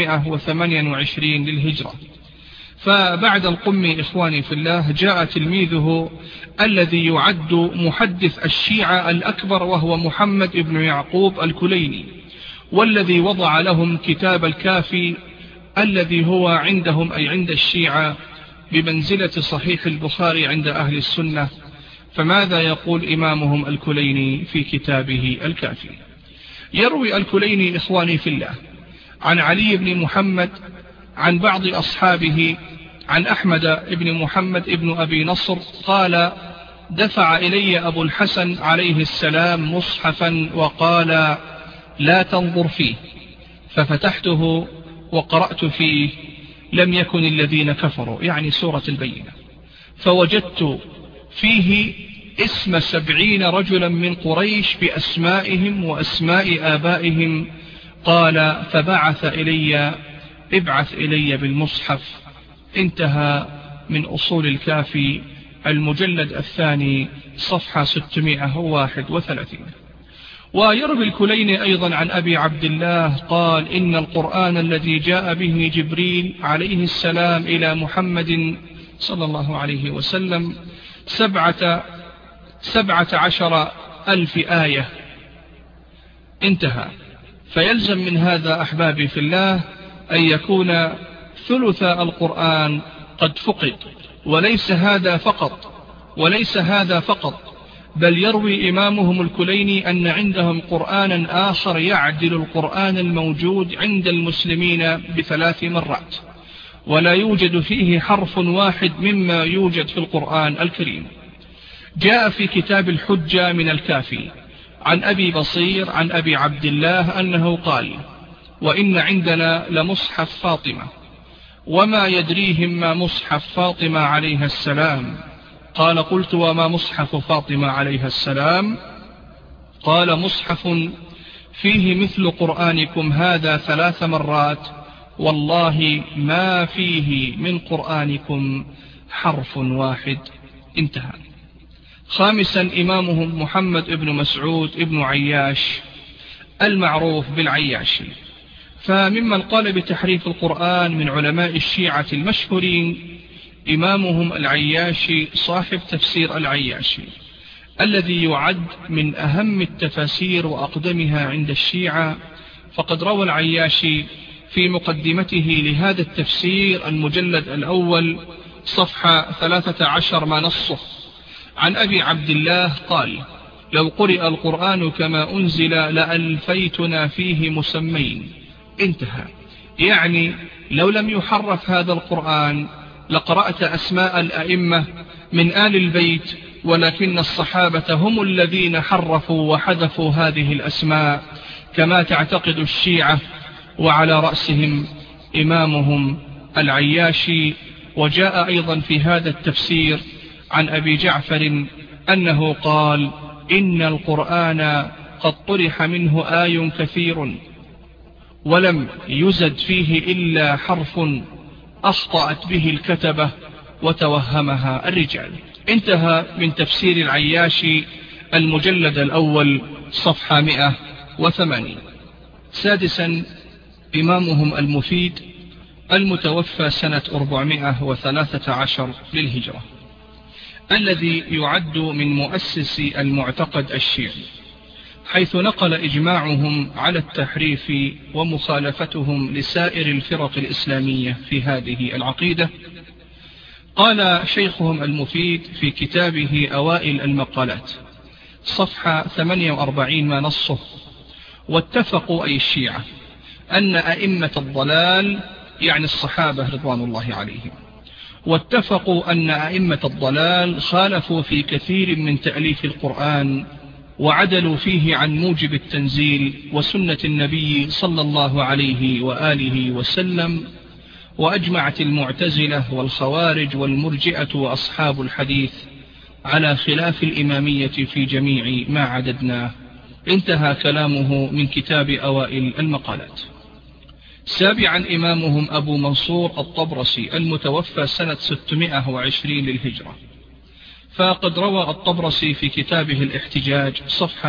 Speaker 4: 328 للهجرة. فبعد القمي إخواني في الله جاء تلميذه الذي يعد محدث الشيعة الأكبر، وهو محمد بن يعقوب الكليني، والذي وضع لهم كتاب الكافي الذي هو عندهم أي عند الشيعة بمنزلة صحيح البخاري عند أهل السنة. فماذا يقول إمامهم الكليني في كتابه الكافي؟ يروي الكليني إخواني في الله عن علي بن محمد عن بعض أصحابه عن أحمد بن محمد بن أبي نصر قال: دفع إلي أبو الحسن عليه السلام مصحفا وقال: لا تنظر فيه. ففتحته وقرأت فيه: لم يكن الذين كفروا، يعني سورة البينة، فوجدت فيه اسم 70 رجلا من قريش بأسمائهم وأسماء آبائهم. قال: فبعث إلي: ابعث إلي بالمصحف. انتهى من أصول الكافي المجلد الثاني صفحة 631. ويروي الكليني أيضا عن أبي عبد الله قال: إن القرآن الذي جاء به جبريل عليه السلام إلى محمد صلى الله عليه وسلم 17,000 آية. انتهى. فيلزم من هذا أحبابي في الله أن يكون ثلث القرآن قد فقد. وليس هذا فقط، بل يروي إمامهم الكليني أن عندهم قرآنا آخر يعدل القرآن الموجود عند المسلمين ب3 مرات، ولا يوجد فيه حرف واحد مما يوجد في القرآن الكريم. جاء في كتاب الحجة من الكافي عن أبي بصير عن أبي عبد الله أنه قال: وإن عندنا لمصحف فاطمة، وما يدريهم ما مصحف فاطمة عليها السلام. قال: قلت: وما مصحف فاطمة عليها السلام؟ قال: مصحف فيه مثل قرآنكم هذا 3 مرات، والله ما فيه من قرآنكم حرف واحد. انتهى. خامسا، إمامهم محمد بن مسعود بن عياش المعروف بالعياشي، فممن قال بتحريف القرآن من علماء الشيعة المشهورين إمامهم العياشي صاحب تفسير العياشي، الذي يعد من أهم التفاسير وأقدمها عند الشيعة. فقد روى العياشي في مقدمته لهذا التفسير المجلد الأول صفحة 13 ما نصه عن أبي عبد الله قال: لو قرئ القرآن كما أنزل لألفيتنا فيه مسمين. انتهى. يعني لو لم يحرف هذا القرآن لقرأت أسماء الأئمة من آل البيت، ولكن الصحابة هم الذين حرفوا وحذفوا هذه الأسماء كما تعتقد الشيعة، وعلى رأسهم إمامهم العياشي. وجاء أيضا في هذا التفسير عن أبي جعفر أنه قال: إن القرآن قد طرح منه آي كثير ولم يزد فيه إلا حرف أخطأت به الكتبة وتوهمها الرجال. انتهى من تفسير العياشي المجلد الأول صفحة 180. سادسا، إمامهم المفيد المتوفى سنة 413 للهجرة، الذي يعد من مؤسسي المعتقد الشيعي، حيث نقل إجماعهم على التحريف ومخالفتهم لسائر الفرق الإسلامية في هذه العقيدة. قال شيخهم المفيد في كتابه أوائل المقالات صفحة 48 ما نصه: واتفقوا أي الشيعة أن أئمة الضلال، يعني الصحابة رضوان الله عليهم، واتفقوا أن أئمة الضلال خالفوا في كثير من تأليف القرآن وعدلوا فيه عن موجب التنزيل وسنة النبي صلى الله عليه وآله وسلم. وأجمعت المعتزلة والخوارج والمرجئة وأصحاب الحديث على خلاف الإمامية في جميع ما عددناه. انتهى كلامه من كتاب أوائل المقالات. سابعا، إمامهم أبو منصور الطبرسي المتوفى سنة 620 للهجرة، فقد روى الطبرسي في كتابه الاحتجاج صفحة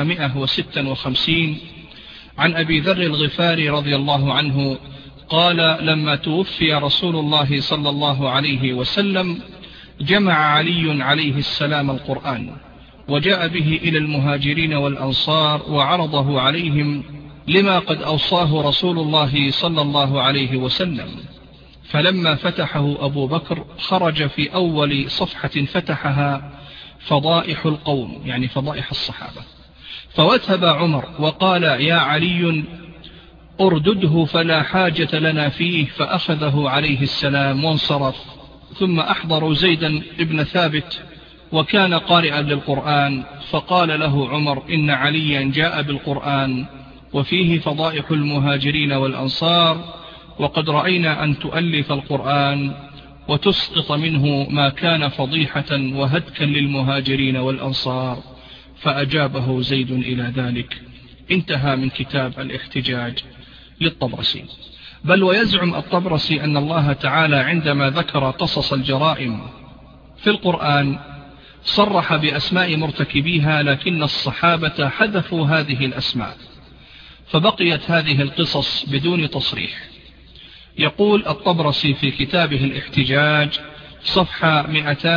Speaker 4: 156 عن أبي ذر الغفاري رضي الله عنه قال: لما توفي رسول الله صلى الله عليه وسلم جمع علي عليه السلام القرآن، وجاء به إلى المهاجرين والأنصار وعرضه عليهم لما قد أوصاه رسول الله صلى الله عليه وسلم. فلما فتحه أبو بكر خرج في أول صفحة فتحها فضائح القوم، يعني فضائح الصحابة، فوثب عمر وقال: يا علي أردده فلا حاجة لنا فيه، فأخذه عليه السلام وانصرف. ثم أحضروا زيدا ابن ثابت وكان قارئا للقرآن، فقال له عمر: إن عليا جاء بالقرآن وفيه فضائح المهاجرين والأنصار، وقد رأينا أن تؤلف القرآن وتسقط منه ما كان فضيحة وهتكا للمهاجرين والأنصار. فأجابه زيد إلى ذلك. انتهى من كتاب الاحتجاج للطبرسي. بل ويزعم الطبرسي أن الله تعالى عندما ذكر قصص الجرائم في القرآن صرح بأسماء مرتكبيها، لكن الصحابة حذفوا هذه الأسماء، فبقيت هذه القصص بدون تصريح. يقول الطبرسي في كتابه الاحتجاج صفحة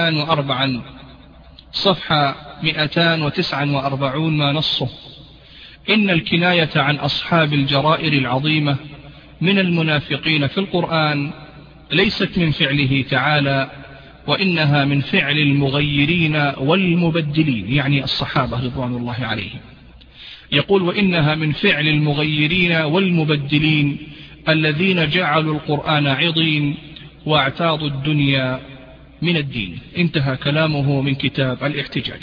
Speaker 4: 249 ما نصه: إن الكناية عن أصحاب الجرائر العظيمة من المنافقين في القرآن ليست من فعله تعالى، وإنها من فعل المغيرين والمبدلين، يعني الصحابة رضوان الله عليهم. يقول: وإنها من فعل المغيرين والمبدلين الذين جعلوا القرآن عضين واعتاضوا الدنيا من الدين. انتهى كلامه من كتاب الاحتجاج.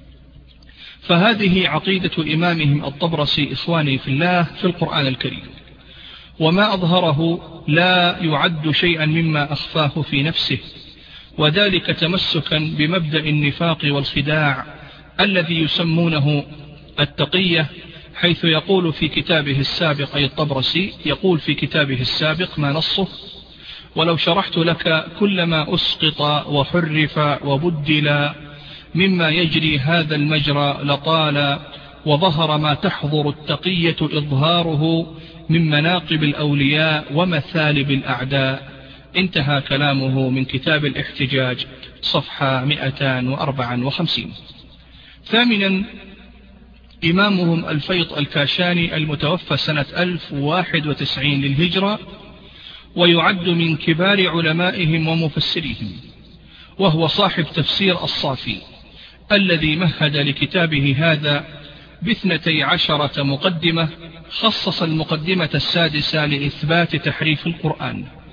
Speaker 4: فهذه عقيدة إمامهم الطبرسي إخواني في الله في القرآن الكريم، وما أظهره لا يعد شيئا مما أخفاه في نفسه، وذلك تمسكا بمبدأ النفاق والخداع الذي يسمونه التقية، حيث يقول في كتابه السابق، أي الطبرسي يقول في كتابه السابق ما نصه: ولو شرحت لك كل ما أسقط وحرف وبدل مما يجري هذا المجرى لطال، وظهر ما تحضر التقية إظهاره من مناقب الأولياء ومثالب الأعداء. انتهى كلامه من كتاب الاحتجاج صفحة 254. ثامنا، إمامهم الفيض الكاشاني المتوفى سنة 1091 للهجرة، ويعد من كبار علمائهم ومفسريهم، وهو صاحب تفسير الصافي الذي مهد لكتابه هذا ب12 مقدمة، خصص المقدمة السادسة لإثبات تحريف القرآن،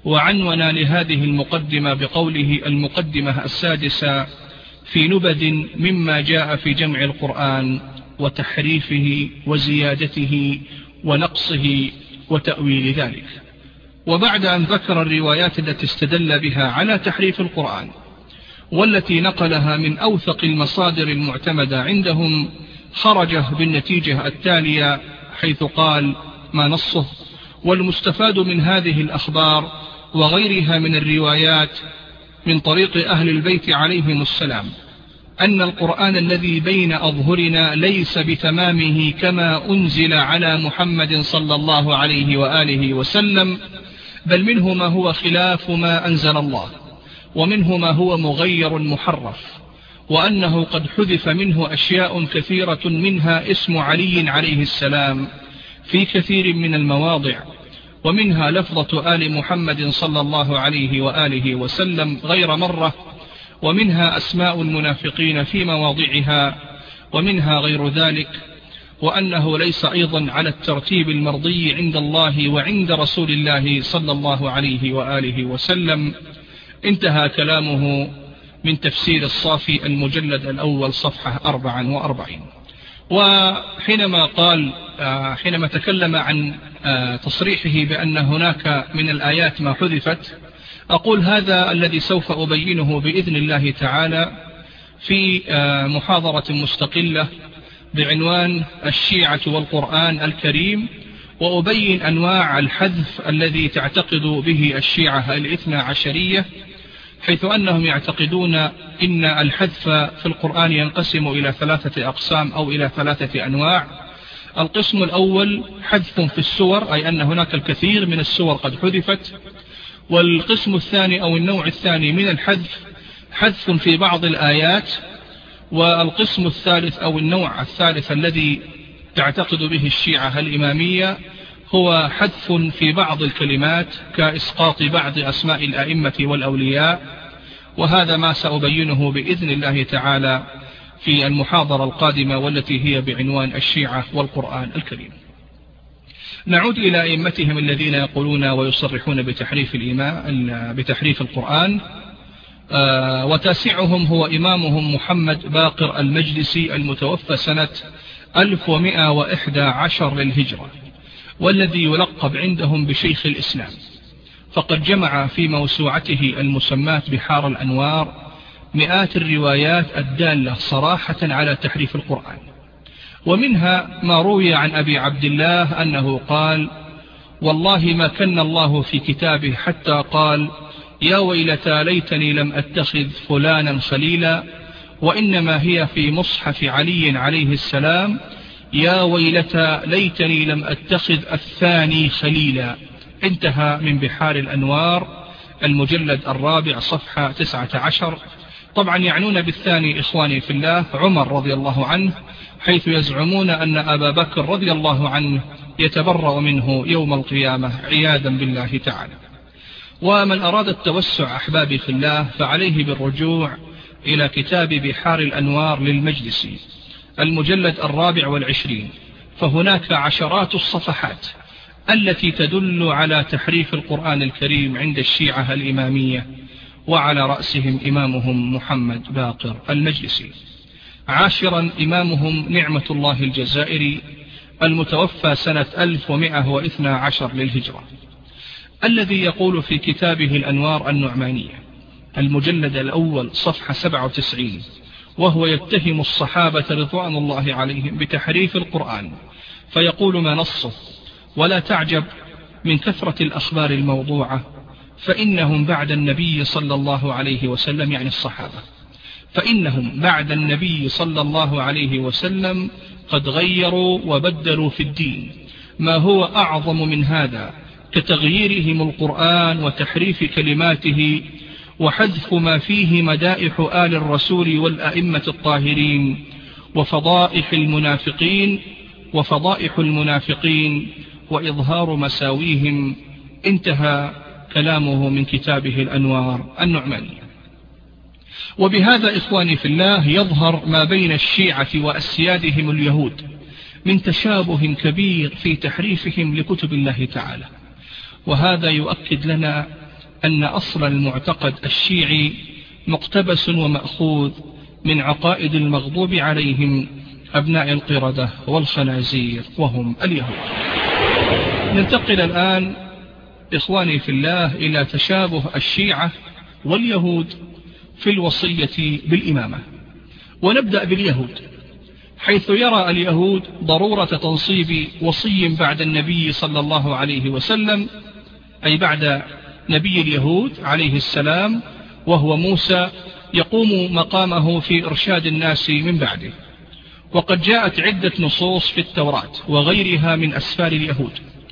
Speaker 4: وعنون لهذه المقدمة بقوله: المقدمة السادسة في نبذ مما جاء في جمع القرآن وتحريفه وزيادته ونقصه وتأويل ذلك. وبعد أن ذكر الروايات التي استدل بها على تحريف القرآن والتي نقلها من أوثق المصادر المعتمدة عندهم، خرج بالنتيجة التالية حيث قال ما نصه: والمستفاد من هذه الأخبار وغيرها من الروايات من طريق أهل البيت عليهم السلام أن القرآن الذي بين أظهرنا ليس بتمامه كما أنزل على محمد صلى الله عليه وآله وسلم، بل منه ما هو خلاف ما أنزل الله، ومنه ما هو مغير محرف، وأنه قد حذف منه أشياء كثيرة منها اسم علي عليه السلام في كثير من المواضع، ومنها لفظة آل محمد صلى الله عليه وآله وسلم غير مرة، ومنها أسماء المنافقين في مواضعها، ومنها غير ذلك، وأنه ليس أيضا على الترتيب المرضي عند الله وعند رسول الله صلى الله عليه وآله وسلم. انتهى كلامه من تفسير الصافي المجلد الأول صفحة 44. حينما تكلم عن تصريحه بأن هناك من الآيات ما حذفت، أقول هذا الذي سوف أبينه بإذن الله تعالى في محاضرة مستقلة بعنوان الشيعة والقرآن الكريم، وأبين أنواع الحذف الذي تعتقد به الشيعة الاثنى عشرية، حيث أنهم يعتقدون إن الحذف في القرآن ينقسم إلى 3 أقسام أو إلى 3 أنواع. القسم الأول حذف في السور، أي أن هناك الكثير من السور قد حذفت. والقسم الثاني أو النوع الثاني من الحذف حذف في بعض الآيات. والقسم الثالث أو النوع الثالث الذي تعتقد به الشيعة الإمامية هو حذف في بعض الكلمات كإسقاط بعض أسماء الأئمة والأولياء، وهذا ما سأبينه بإذن الله تعالى في المحاضرة القادمة والتي هي بعنوان الشيعة والقرآن الكريم. نعود إلى أئمتهم الذين يقولون ويصرحون بتحريف القرآن. وتاسعهم هو إمامهم محمد باقر المجلسي المتوفى سنة 1111 للهجرة، والذي يلقب عندهم بشيخ الإسلام، فقد جمع في موسوعته المسماة بحار الأنوار مئات الروايات الدالة صراحة على تحريف القرآن، ومنها ما روي عن أبي عبد الله أنه قال: والله ما كن الله في كتابه حتى قال: يا ويلتى ليتني لم أتخذ فلانا خليلا، وإنما هي في مصحف علي عليه السلام: يا ويلتى ليتني لم أتخذ الثاني خليلا. انتهى من بحار الأنوار المجلد 4 صفحة 19. طبعا يعنون بالثاني إخواني في الله عمر رضي الله عنه، حيث يزعمون أن أبا بكر رضي الله عنه يتبرأ منه يوم القيامة عياذا بالله تعالى. ومن أراد التوسع أحبابي في الله فعليه بالرجوع إلى كتاب بحار الأنوار للمجلسي المجلد 24، فهناك عشرات الصفحات التي تدل على تحريف القرآن الكريم عند الشيعة الإمامية، وعلى رأسهم إمامهم محمد باقر المجلسي. 10 إمامهم نعمة الله الجزائري المتوفى سنة 1112 للهجرة، الذي يقول في كتابه الأنوار النعمانية المجلد الأول صفحة 97، وهو يتهم الصحابة رضوان الله عليهم بتحريف القرآن، فيقول ما نصه: ولا تعجب من كثرة الأخبار الموضوعة، فإنهم بعد النبي صلى الله عليه وسلم، يعني الصحابة، فإنهم بعد النبي صلى الله عليه وسلم قد غيروا وبدلوا في الدين ما هو أعظم من هذا، كتغييرهم القرآن وتحريف كلماته وحذف ما فيه مدائح آل الرسول والأئمة الطاهرين وفضائح المنافقين وإظهار مساويهم. انتهى كلامه من كتابه الأنوار النعمانية. وبهذا إخواني في الله يظهر ما بين الشيعة وأسيادهم اليهود من تشابه كبير في تحريفهم لكتب الله تعالى، وهذا يؤكد لنا أن أصل المعتقد الشيعي مقتبس ومأخوذ من عقائد المغضوب عليهم أبناء القردة والخنازير وهم اليهود. ننتقل الآن إخواني في الله إلى تشابه الشيعة واليهود في الوصية بالإمامة. ونبدأ باليهود، حيث يرى اليهود ضرورة تنصيب وصي بعد النبي صلى الله عليه وسلم، أي بعد نبي اليهود عليه السلام وهو موسى، يقوم مقامه في إرشاد الناس من بعده. وقد جاءت عدة نصوص في التوراة وغيرها من أسفار اليهود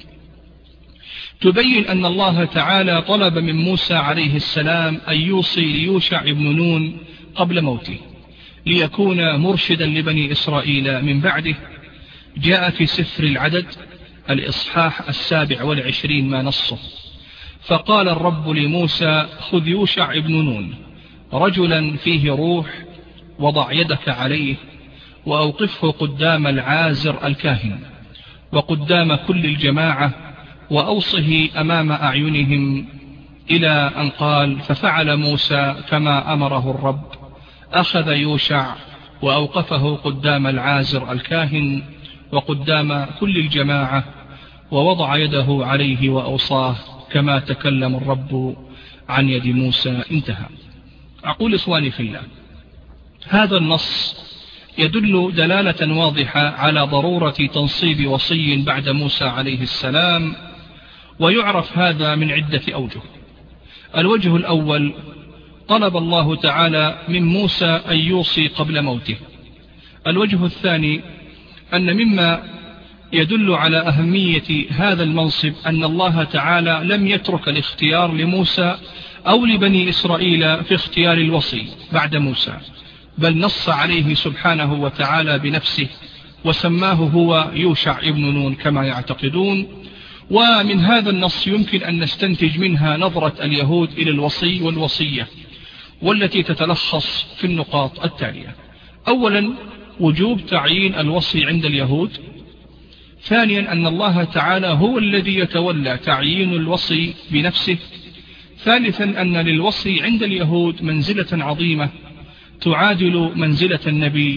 Speaker 4: تبين أن الله تعالى طلب من موسى عليه السلام أن يوصي ليوشع ابن نون قبل موته ليكون مرشدا لبني إسرائيل من بعده. جاء في سفر العدد الإصحاح 27 ما نصه: فقال الرب لموسى خذ يوشع ابن نون رجلا فيه روح وضع يدك عليه وأوقفه قدام العازر الكاهن وقدام كل الجماعة وأوصه أمام أعينهم، إلى أن قال: ففعل موسى كما أمره الرب، أخذ يوشع وأوقفه قدام العازر الكاهن وقدام كل الجماعة ووضع يده عليه وأوصاه كما تكلم الرب عن يد موسى. انتهى. أقول إخواني في الله، هذا النص يدل دلالة واضحة على ضرورة تنصيب وصي بعد موسى عليه السلام، ويعرف هذا من عدة أوجه. الوجه الأول: طلب الله تعالى من موسى أن يوصي قبل موته. الوجه الثاني: أن مما يدل على أهمية هذا المنصب أن الله تعالى لم يترك الاختيار لموسى أو لبني إسرائيل في اختيار الوصي بعد موسى، بل نص عليه سبحانه وتعالى بنفسه وسماه هو يوشع ابن نون كما يعتقدون. ومن هذا النص يمكن أن نستنتج منها نظرة اليهود إلى الوصي والوصية، والتي تتلخص في النقاط التالية: أولا، وجوب تعيين الوصي عند اليهود. ثانيا، أن الله تعالى هو الذي يتولى تعيين الوصي بنفسه. ثالثا، أن للوصي عند اليهود منزلة عظيمة تعادل منزلة النبي.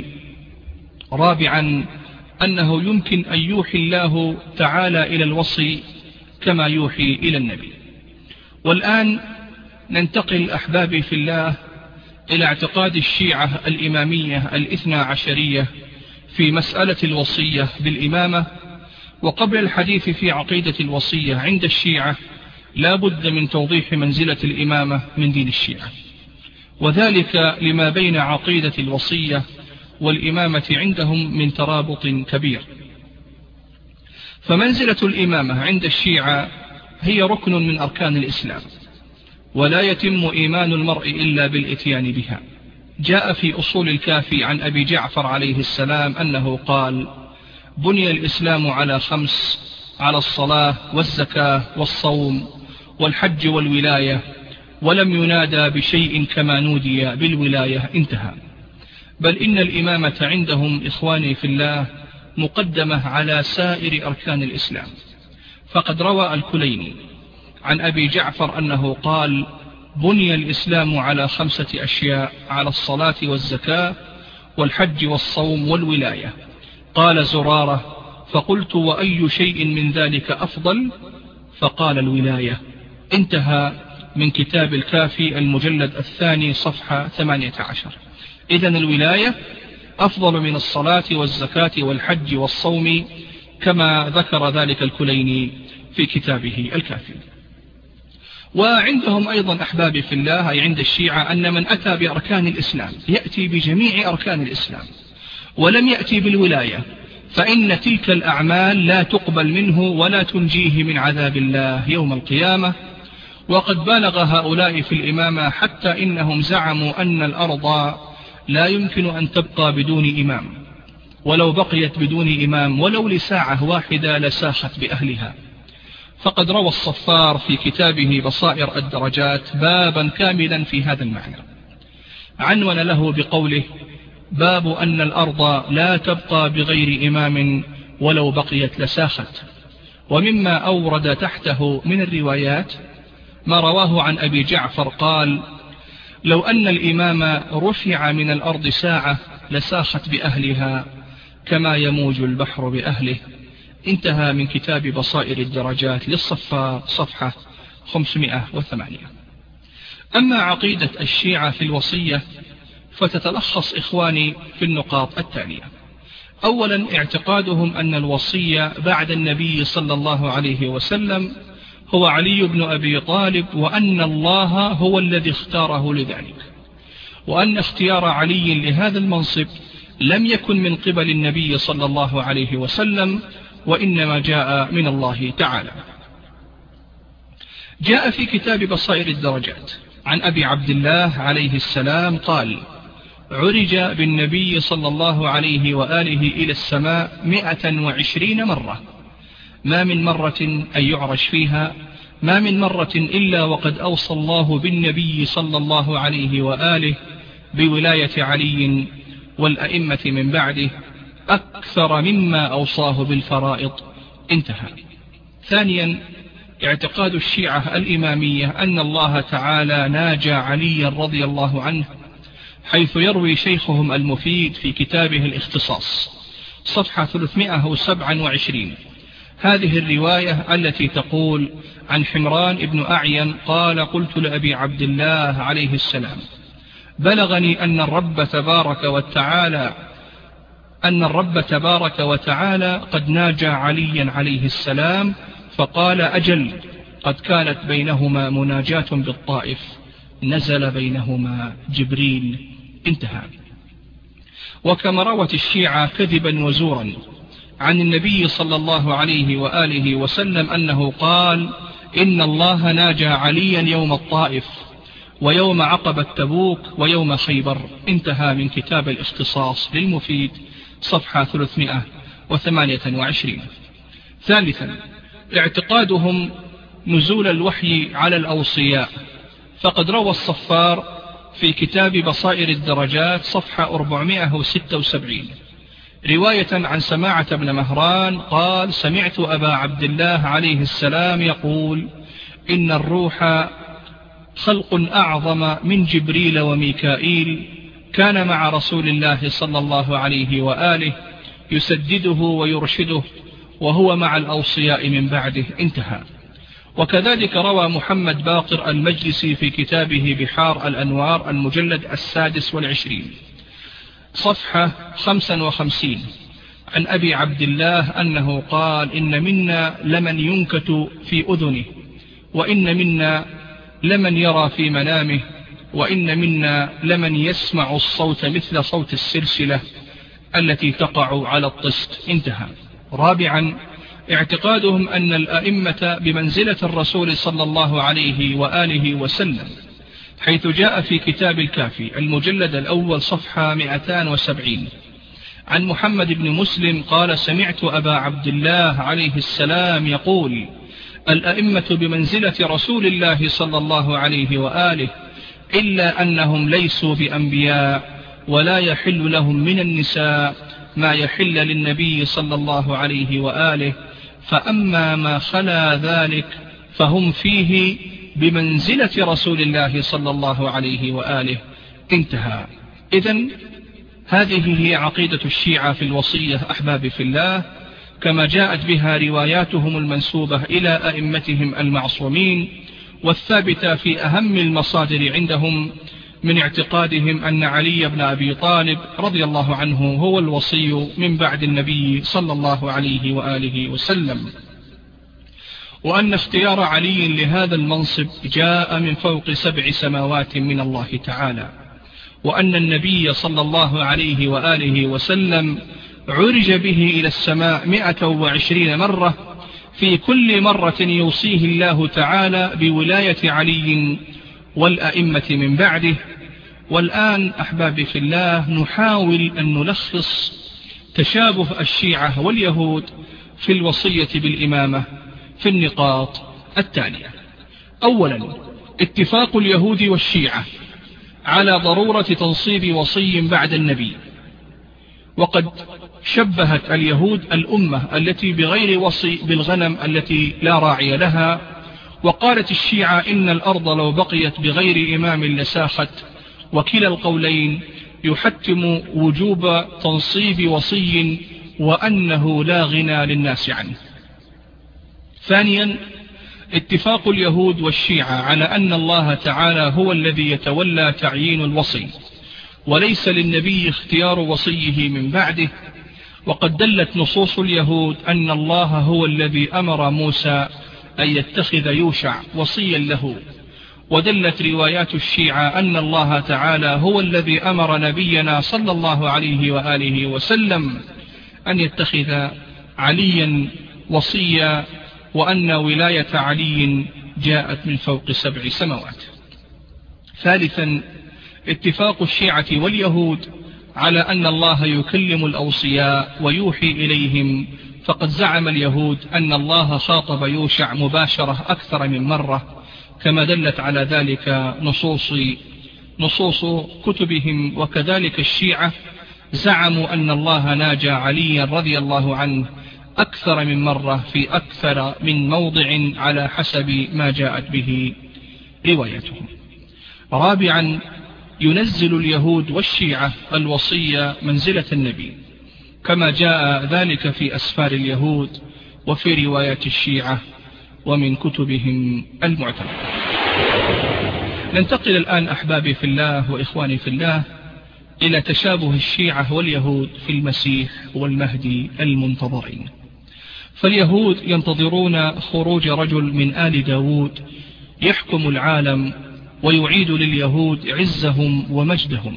Speaker 4: رابعا، أنه يمكن أن يوحي الله تعالى إلى الوصي كما يوحي إلى النبي. والآن ننتقل أحبابي في الله إلى اعتقاد الشيعة الإمامية الاثنى عشرية في مسألة الوصية بالإمامة. وقبل الحديث في عقيدة الوصية عند الشيعة لا بد من توضيح منزلة الإمامة من دين الشيعة، وذلك لما بين عقيدة الوصية والإمامة عندهم من ترابط كبير. فمنزلة الإمامة عند الشيعة هي ركن من أركان الإسلام، ولا يتم إيمان المرء إلا بالإتيان بها. جاء في أصول الكافي عن أبي جعفر عليه السلام أنه قال: بني الإسلام على 5: على الصلاة والزكاة والصوم والحج والولاية، ولم ينادى بشيء كما نودي بالولاية. انتهى. بل إن الإمامة عندهم إخواني في الله مقدمة على سائر أركان الإسلام. فقد روى الكليني عن أبي جعفر أنه قال: بني الإسلام على 5 أشياء: على الصلاة والزكاة والحج والصوم والولاية. قال زرارة: فقلت: وأي شيء من ذلك أفضل؟ فقال: الولاية. انتهى من كتاب الكافي المجلد 2 صفحة 18. إذن الولاية أفضل من الصلاة والزكاة والحج والصوم كما ذكر ذلك الكليني في كتابه الكافي. وعندهم أيضا أحبابي في الله، أي عند الشيعة، أن من أتى بأركان الإسلام يأتي بجميع أركان الإسلام ولم يأتي بالولاية، فإن تلك الأعمال لا تقبل منه ولا تنجيه من عذاب الله يوم القيامة. وقد بالغ هؤلاء في الإمامة حتى إنهم زعموا أن الأرض لا يمكن أن تبقى بدون إمام، ولو بقيت بدون إمام ولو لساعة واحدة لساخت بأهلها. فقد روى الصفار في كتابه بصائر الدرجات بابا كاملا في هذا المعنى، عنون له بقوله: باب أن الأرض لا تبقى بغير إمام ولو بقيت لساخت. ومما أورد تحته من الروايات ما رواه عن أبي جعفر قال: لو أن الإمام رفع من الأرض ساعة لساخت بأهلها كما يموج البحر بأهله. انتهى من كتاب بصائر الدرجات للصفار صفحة 508. أما عقيدة الشيعة في الوصية فتتلخص إخواني في النقاط التالية. أولا، اعتقادهم أن الوصية بعد النبي صلى الله عليه وسلم هو علي بن أبي طالب، وأن الله هو الذي اختاره لذلك، وأن اختيار علي لهذا المنصب لم يكن من قبل النبي صلى الله عليه وسلم، وإنما جاء من الله تعالى. جاء في كتاب بصائر الدرجات عن أبي عبد الله عليه السلام قال: عرج بالنبي صلى الله عليه وآله إلى السماء 120 مرة، ما من مرة أن يعرج فيها، ما من مرة إلا وقد أوصى الله بالنبي صلى الله عليه وآله بولاية علي والأئمة من بعده أكثر مما أوصاه بالفرائض. انتهى. ثانيا، اعتقاد الشيعة الإمامية أن الله تعالى ناجى عليا رضي الله عنه، حيث يروي شيخهم المفيد في كتابه الاختصاص صفحة 327 هذه الرواية التي تقول عن حمران بن أعين قال: قلت لأبي عبد الله عليه السلام: بلغني أن الرب تبارك وتعالى قد ناجى عليا عليه السلام، فقال: أجل، قد كانت بينهما مناجاة بالطائف، نزل بينهما جبريل. انتهى. وكما روت الشيعة كذبا وزورا عن النبي صلى الله عليه وآله وسلم أنه قال: إن الله ناجى عليا يوم الطائف ويوم عقبة تبوك ويوم خيبر. انتهى من كتاب الاختصاص للمفيد صفحة 328. ثالثا، اعتقادهم نزول الوحي على الأوصياء، فقد روى الصفار في كتاب بصائر الدرجات صفحة 476 رواية عن سماعة بن مهران قال: سمعت أبا عبد الله عليه السلام يقول: إن الروح خلق أعظم من جبريل وميكائيل، كان مع رسول الله صلى الله عليه وآله يسدده ويرشده، وهو مع الأوصياء من بعده. انتهى. وكذلك روى محمد باقر المجلسي في كتابه بحار الأنوار المجلد 26 صفحة 55 عن أبي عبد الله أنه قال: إن منا لمن ينكت في أذنه، وإن منا لمن يرى في منامه، وإن منا لمن يسمع الصوت مثل صوت السلسلة التي تقع على الطست. انتهى. رابعا، اعتقادهم أن الأئمة بمنزلة الرسول صلى الله عليه وآله وسلم، حيث جاء في كتاب الكافي المجلد الأول صفحة 270 عن محمد بن مسلم قال: سمعت أبا عبد الله عليه السلام يقول: الأئمة بمنزلة رسول الله صلى الله عليه وآله، إلا أنهم ليسوا بأنبياء، ولا يحل لهم من النساء ما يحل للنبي صلى الله عليه وآله، فأما ما خلا ذلك فهم فيه بمنزلة رسول الله صلى الله عليه وآله. انتهى. إذن هذه هي عقيدة الشيعة في الوصية أحبابي في الله، كما جاءت بها رواياتهم المنسوبة إلى أئمتهم المعصومين، والثابتة في أهم المصادر عندهم من اعتقادهم أن علي بن أبي طالب رضي الله عنه هو الوصي من بعد النبي صلى الله عليه وآله وسلم، وأن اختيار علي لهذا المنصب جاء من فوق 7 سماوات من الله تعالى، وأن النبي صلى الله عليه وآله وسلم عرج به إلى السماء 120 مرة، في كل مرة يوصيه الله تعالى بولاية علي والأئمة من بعده. والآن أحبابي في الله نحاول أن نلخص تشابه الشيعة واليهود في الوصية بالإمامة في النقاط التالية. أولا، اتفاق اليهود والشيعة على ضرورة تنصيب وصي بعد النبي، وقد شبهت اليهود الأمة التي بغير وصي بالغنم التي لا راعي لها، وقالت الشيعة إن الأرض لو بقيت بغير إمام لساخت، وكلا القولين يحتم وجوب تنصيب وصي وأنه لا غنى للناس عنه. ثانيا، اتفاق اليهود والشيعة على أن الله تعالى هو الذي يتولى تعيين الوصي، وليس للنبي اختيار وصيه من بعده، وقد دلت نصوص اليهود أن الله هو الذي أمر موسى أن يتخذ يوشع وصيا له، ودلت روايات الشيعة أن الله تعالى هو الذي أمر نبينا صلى الله عليه وآله وسلم أن يتخذ عليا وصيا، وأن ولاية علي جاءت من فوق 7 سماوات. ثالثا، اتفاق الشيعة واليهود على أن الله يكلم الأوصياء ويوحي إليهم، فقد زعم اليهود أن الله خاطب يوشع مباشرة أكثر من مرة، كما دلت على ذلك نصوص كتبهم. وكذلك الشيعة زعموا أن الله ناجى عليا رضي الله عنه أكثر من مرة في أكثر من موضع على حسب ما جاءت به روايتهم. رابعا، ينزل اليهود والشيعة الوصية منزلة النبي، كما جاء ذلك في أسفار اليهود وفي روايات الشيعة ومن كتبهم المعتبرة. ننتقل الآن أحبابي في الله وإخواني في الله إلى تشابه الشيعة واليهود في المسيح والمهدي المنتظرين. فاليهود ينتظرون خروج رجل من آل داود يحكم العالم ويعيد لليهود عزهم ومجدهم،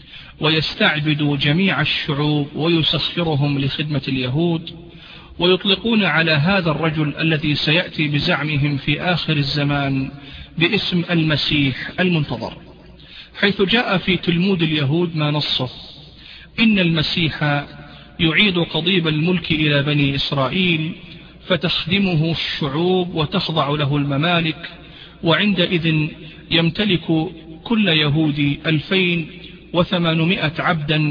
Speaker 4: ويستعبد جميع الشعوب ويسخرهم لخدمة اليهود، ويطلقون على هذا الرجل الذي سيأتي بزعمهم في آخر الزمان باسم المسيح المنتظر، حيث جاء في تلمود اليهود ما نصه: إن المسيح يعيد قضيب الملك إلى بني إسرائيل، فتخدمه الشعوب وتخضع له الممالك، وعندئذ يمتلك كل يهودي 2800 عبدا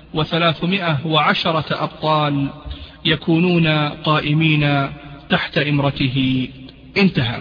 Speaker 4: و310 أبطال يكونون قائمين تحت إمرته. انتهى.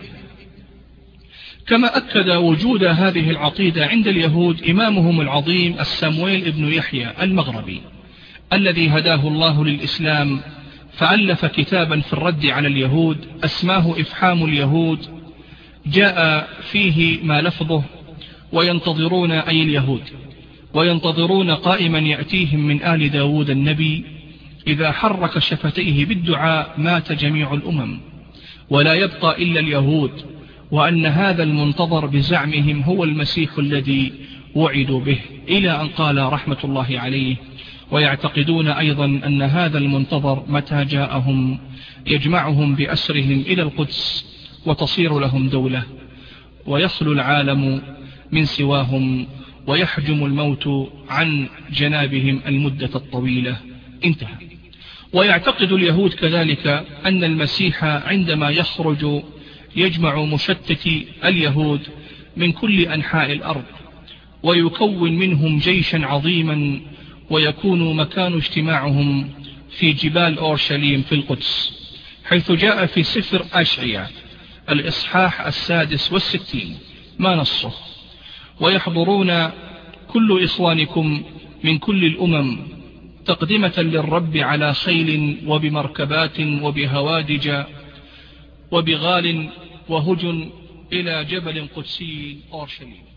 Speaker 4: كما أكد وجود هذه العقيدة عند اليهود إمامهم العظيم السامويل ابن يحيى المغربي، الذي هداه الله للإسلام، فألف كتابا في الرد على اليهود اسماه إفحام اليهود، جاء فيه ما لفظه: وينتظرون أي اليهود وينتظرون قائما يأتيهم من آل داود النبي، إذا حرك شفتيه بالدعاء مات جميع الأمم ولا يبقى إلا اليهود، وأن هذا المنتظر بزعمهم هو المسيح الذي وعدوا به، إلى أن قال رحمة الله عليه: ويعتقدون أيضا أن هذا المنتظر متى جاءهم يجمعهم بأسرهم إلى القدس وتصير لهم دولة، ويخلو العالم من سواهم، ويحجم الموت عن جنابهم المدة الطويلة. انتهى. ويعتقد اليهود كذلك أن المسيح عندما يخرج يجمع مشتتي اليهود من كل أنحاء الأرض، ويكون منهم جيشا عظيما، ويكون مكان اجتماعهم في جبال أورشليم في القدس، حيث جاء في سفر أشعياء الإصحاح 66 ما نصه: ويحضرون كل إخوانكم من كل الأمم تقدمة للرب على خيل وبمركبات وبهوادج وبغال وهجن إلى جبل قدسي أورشليم.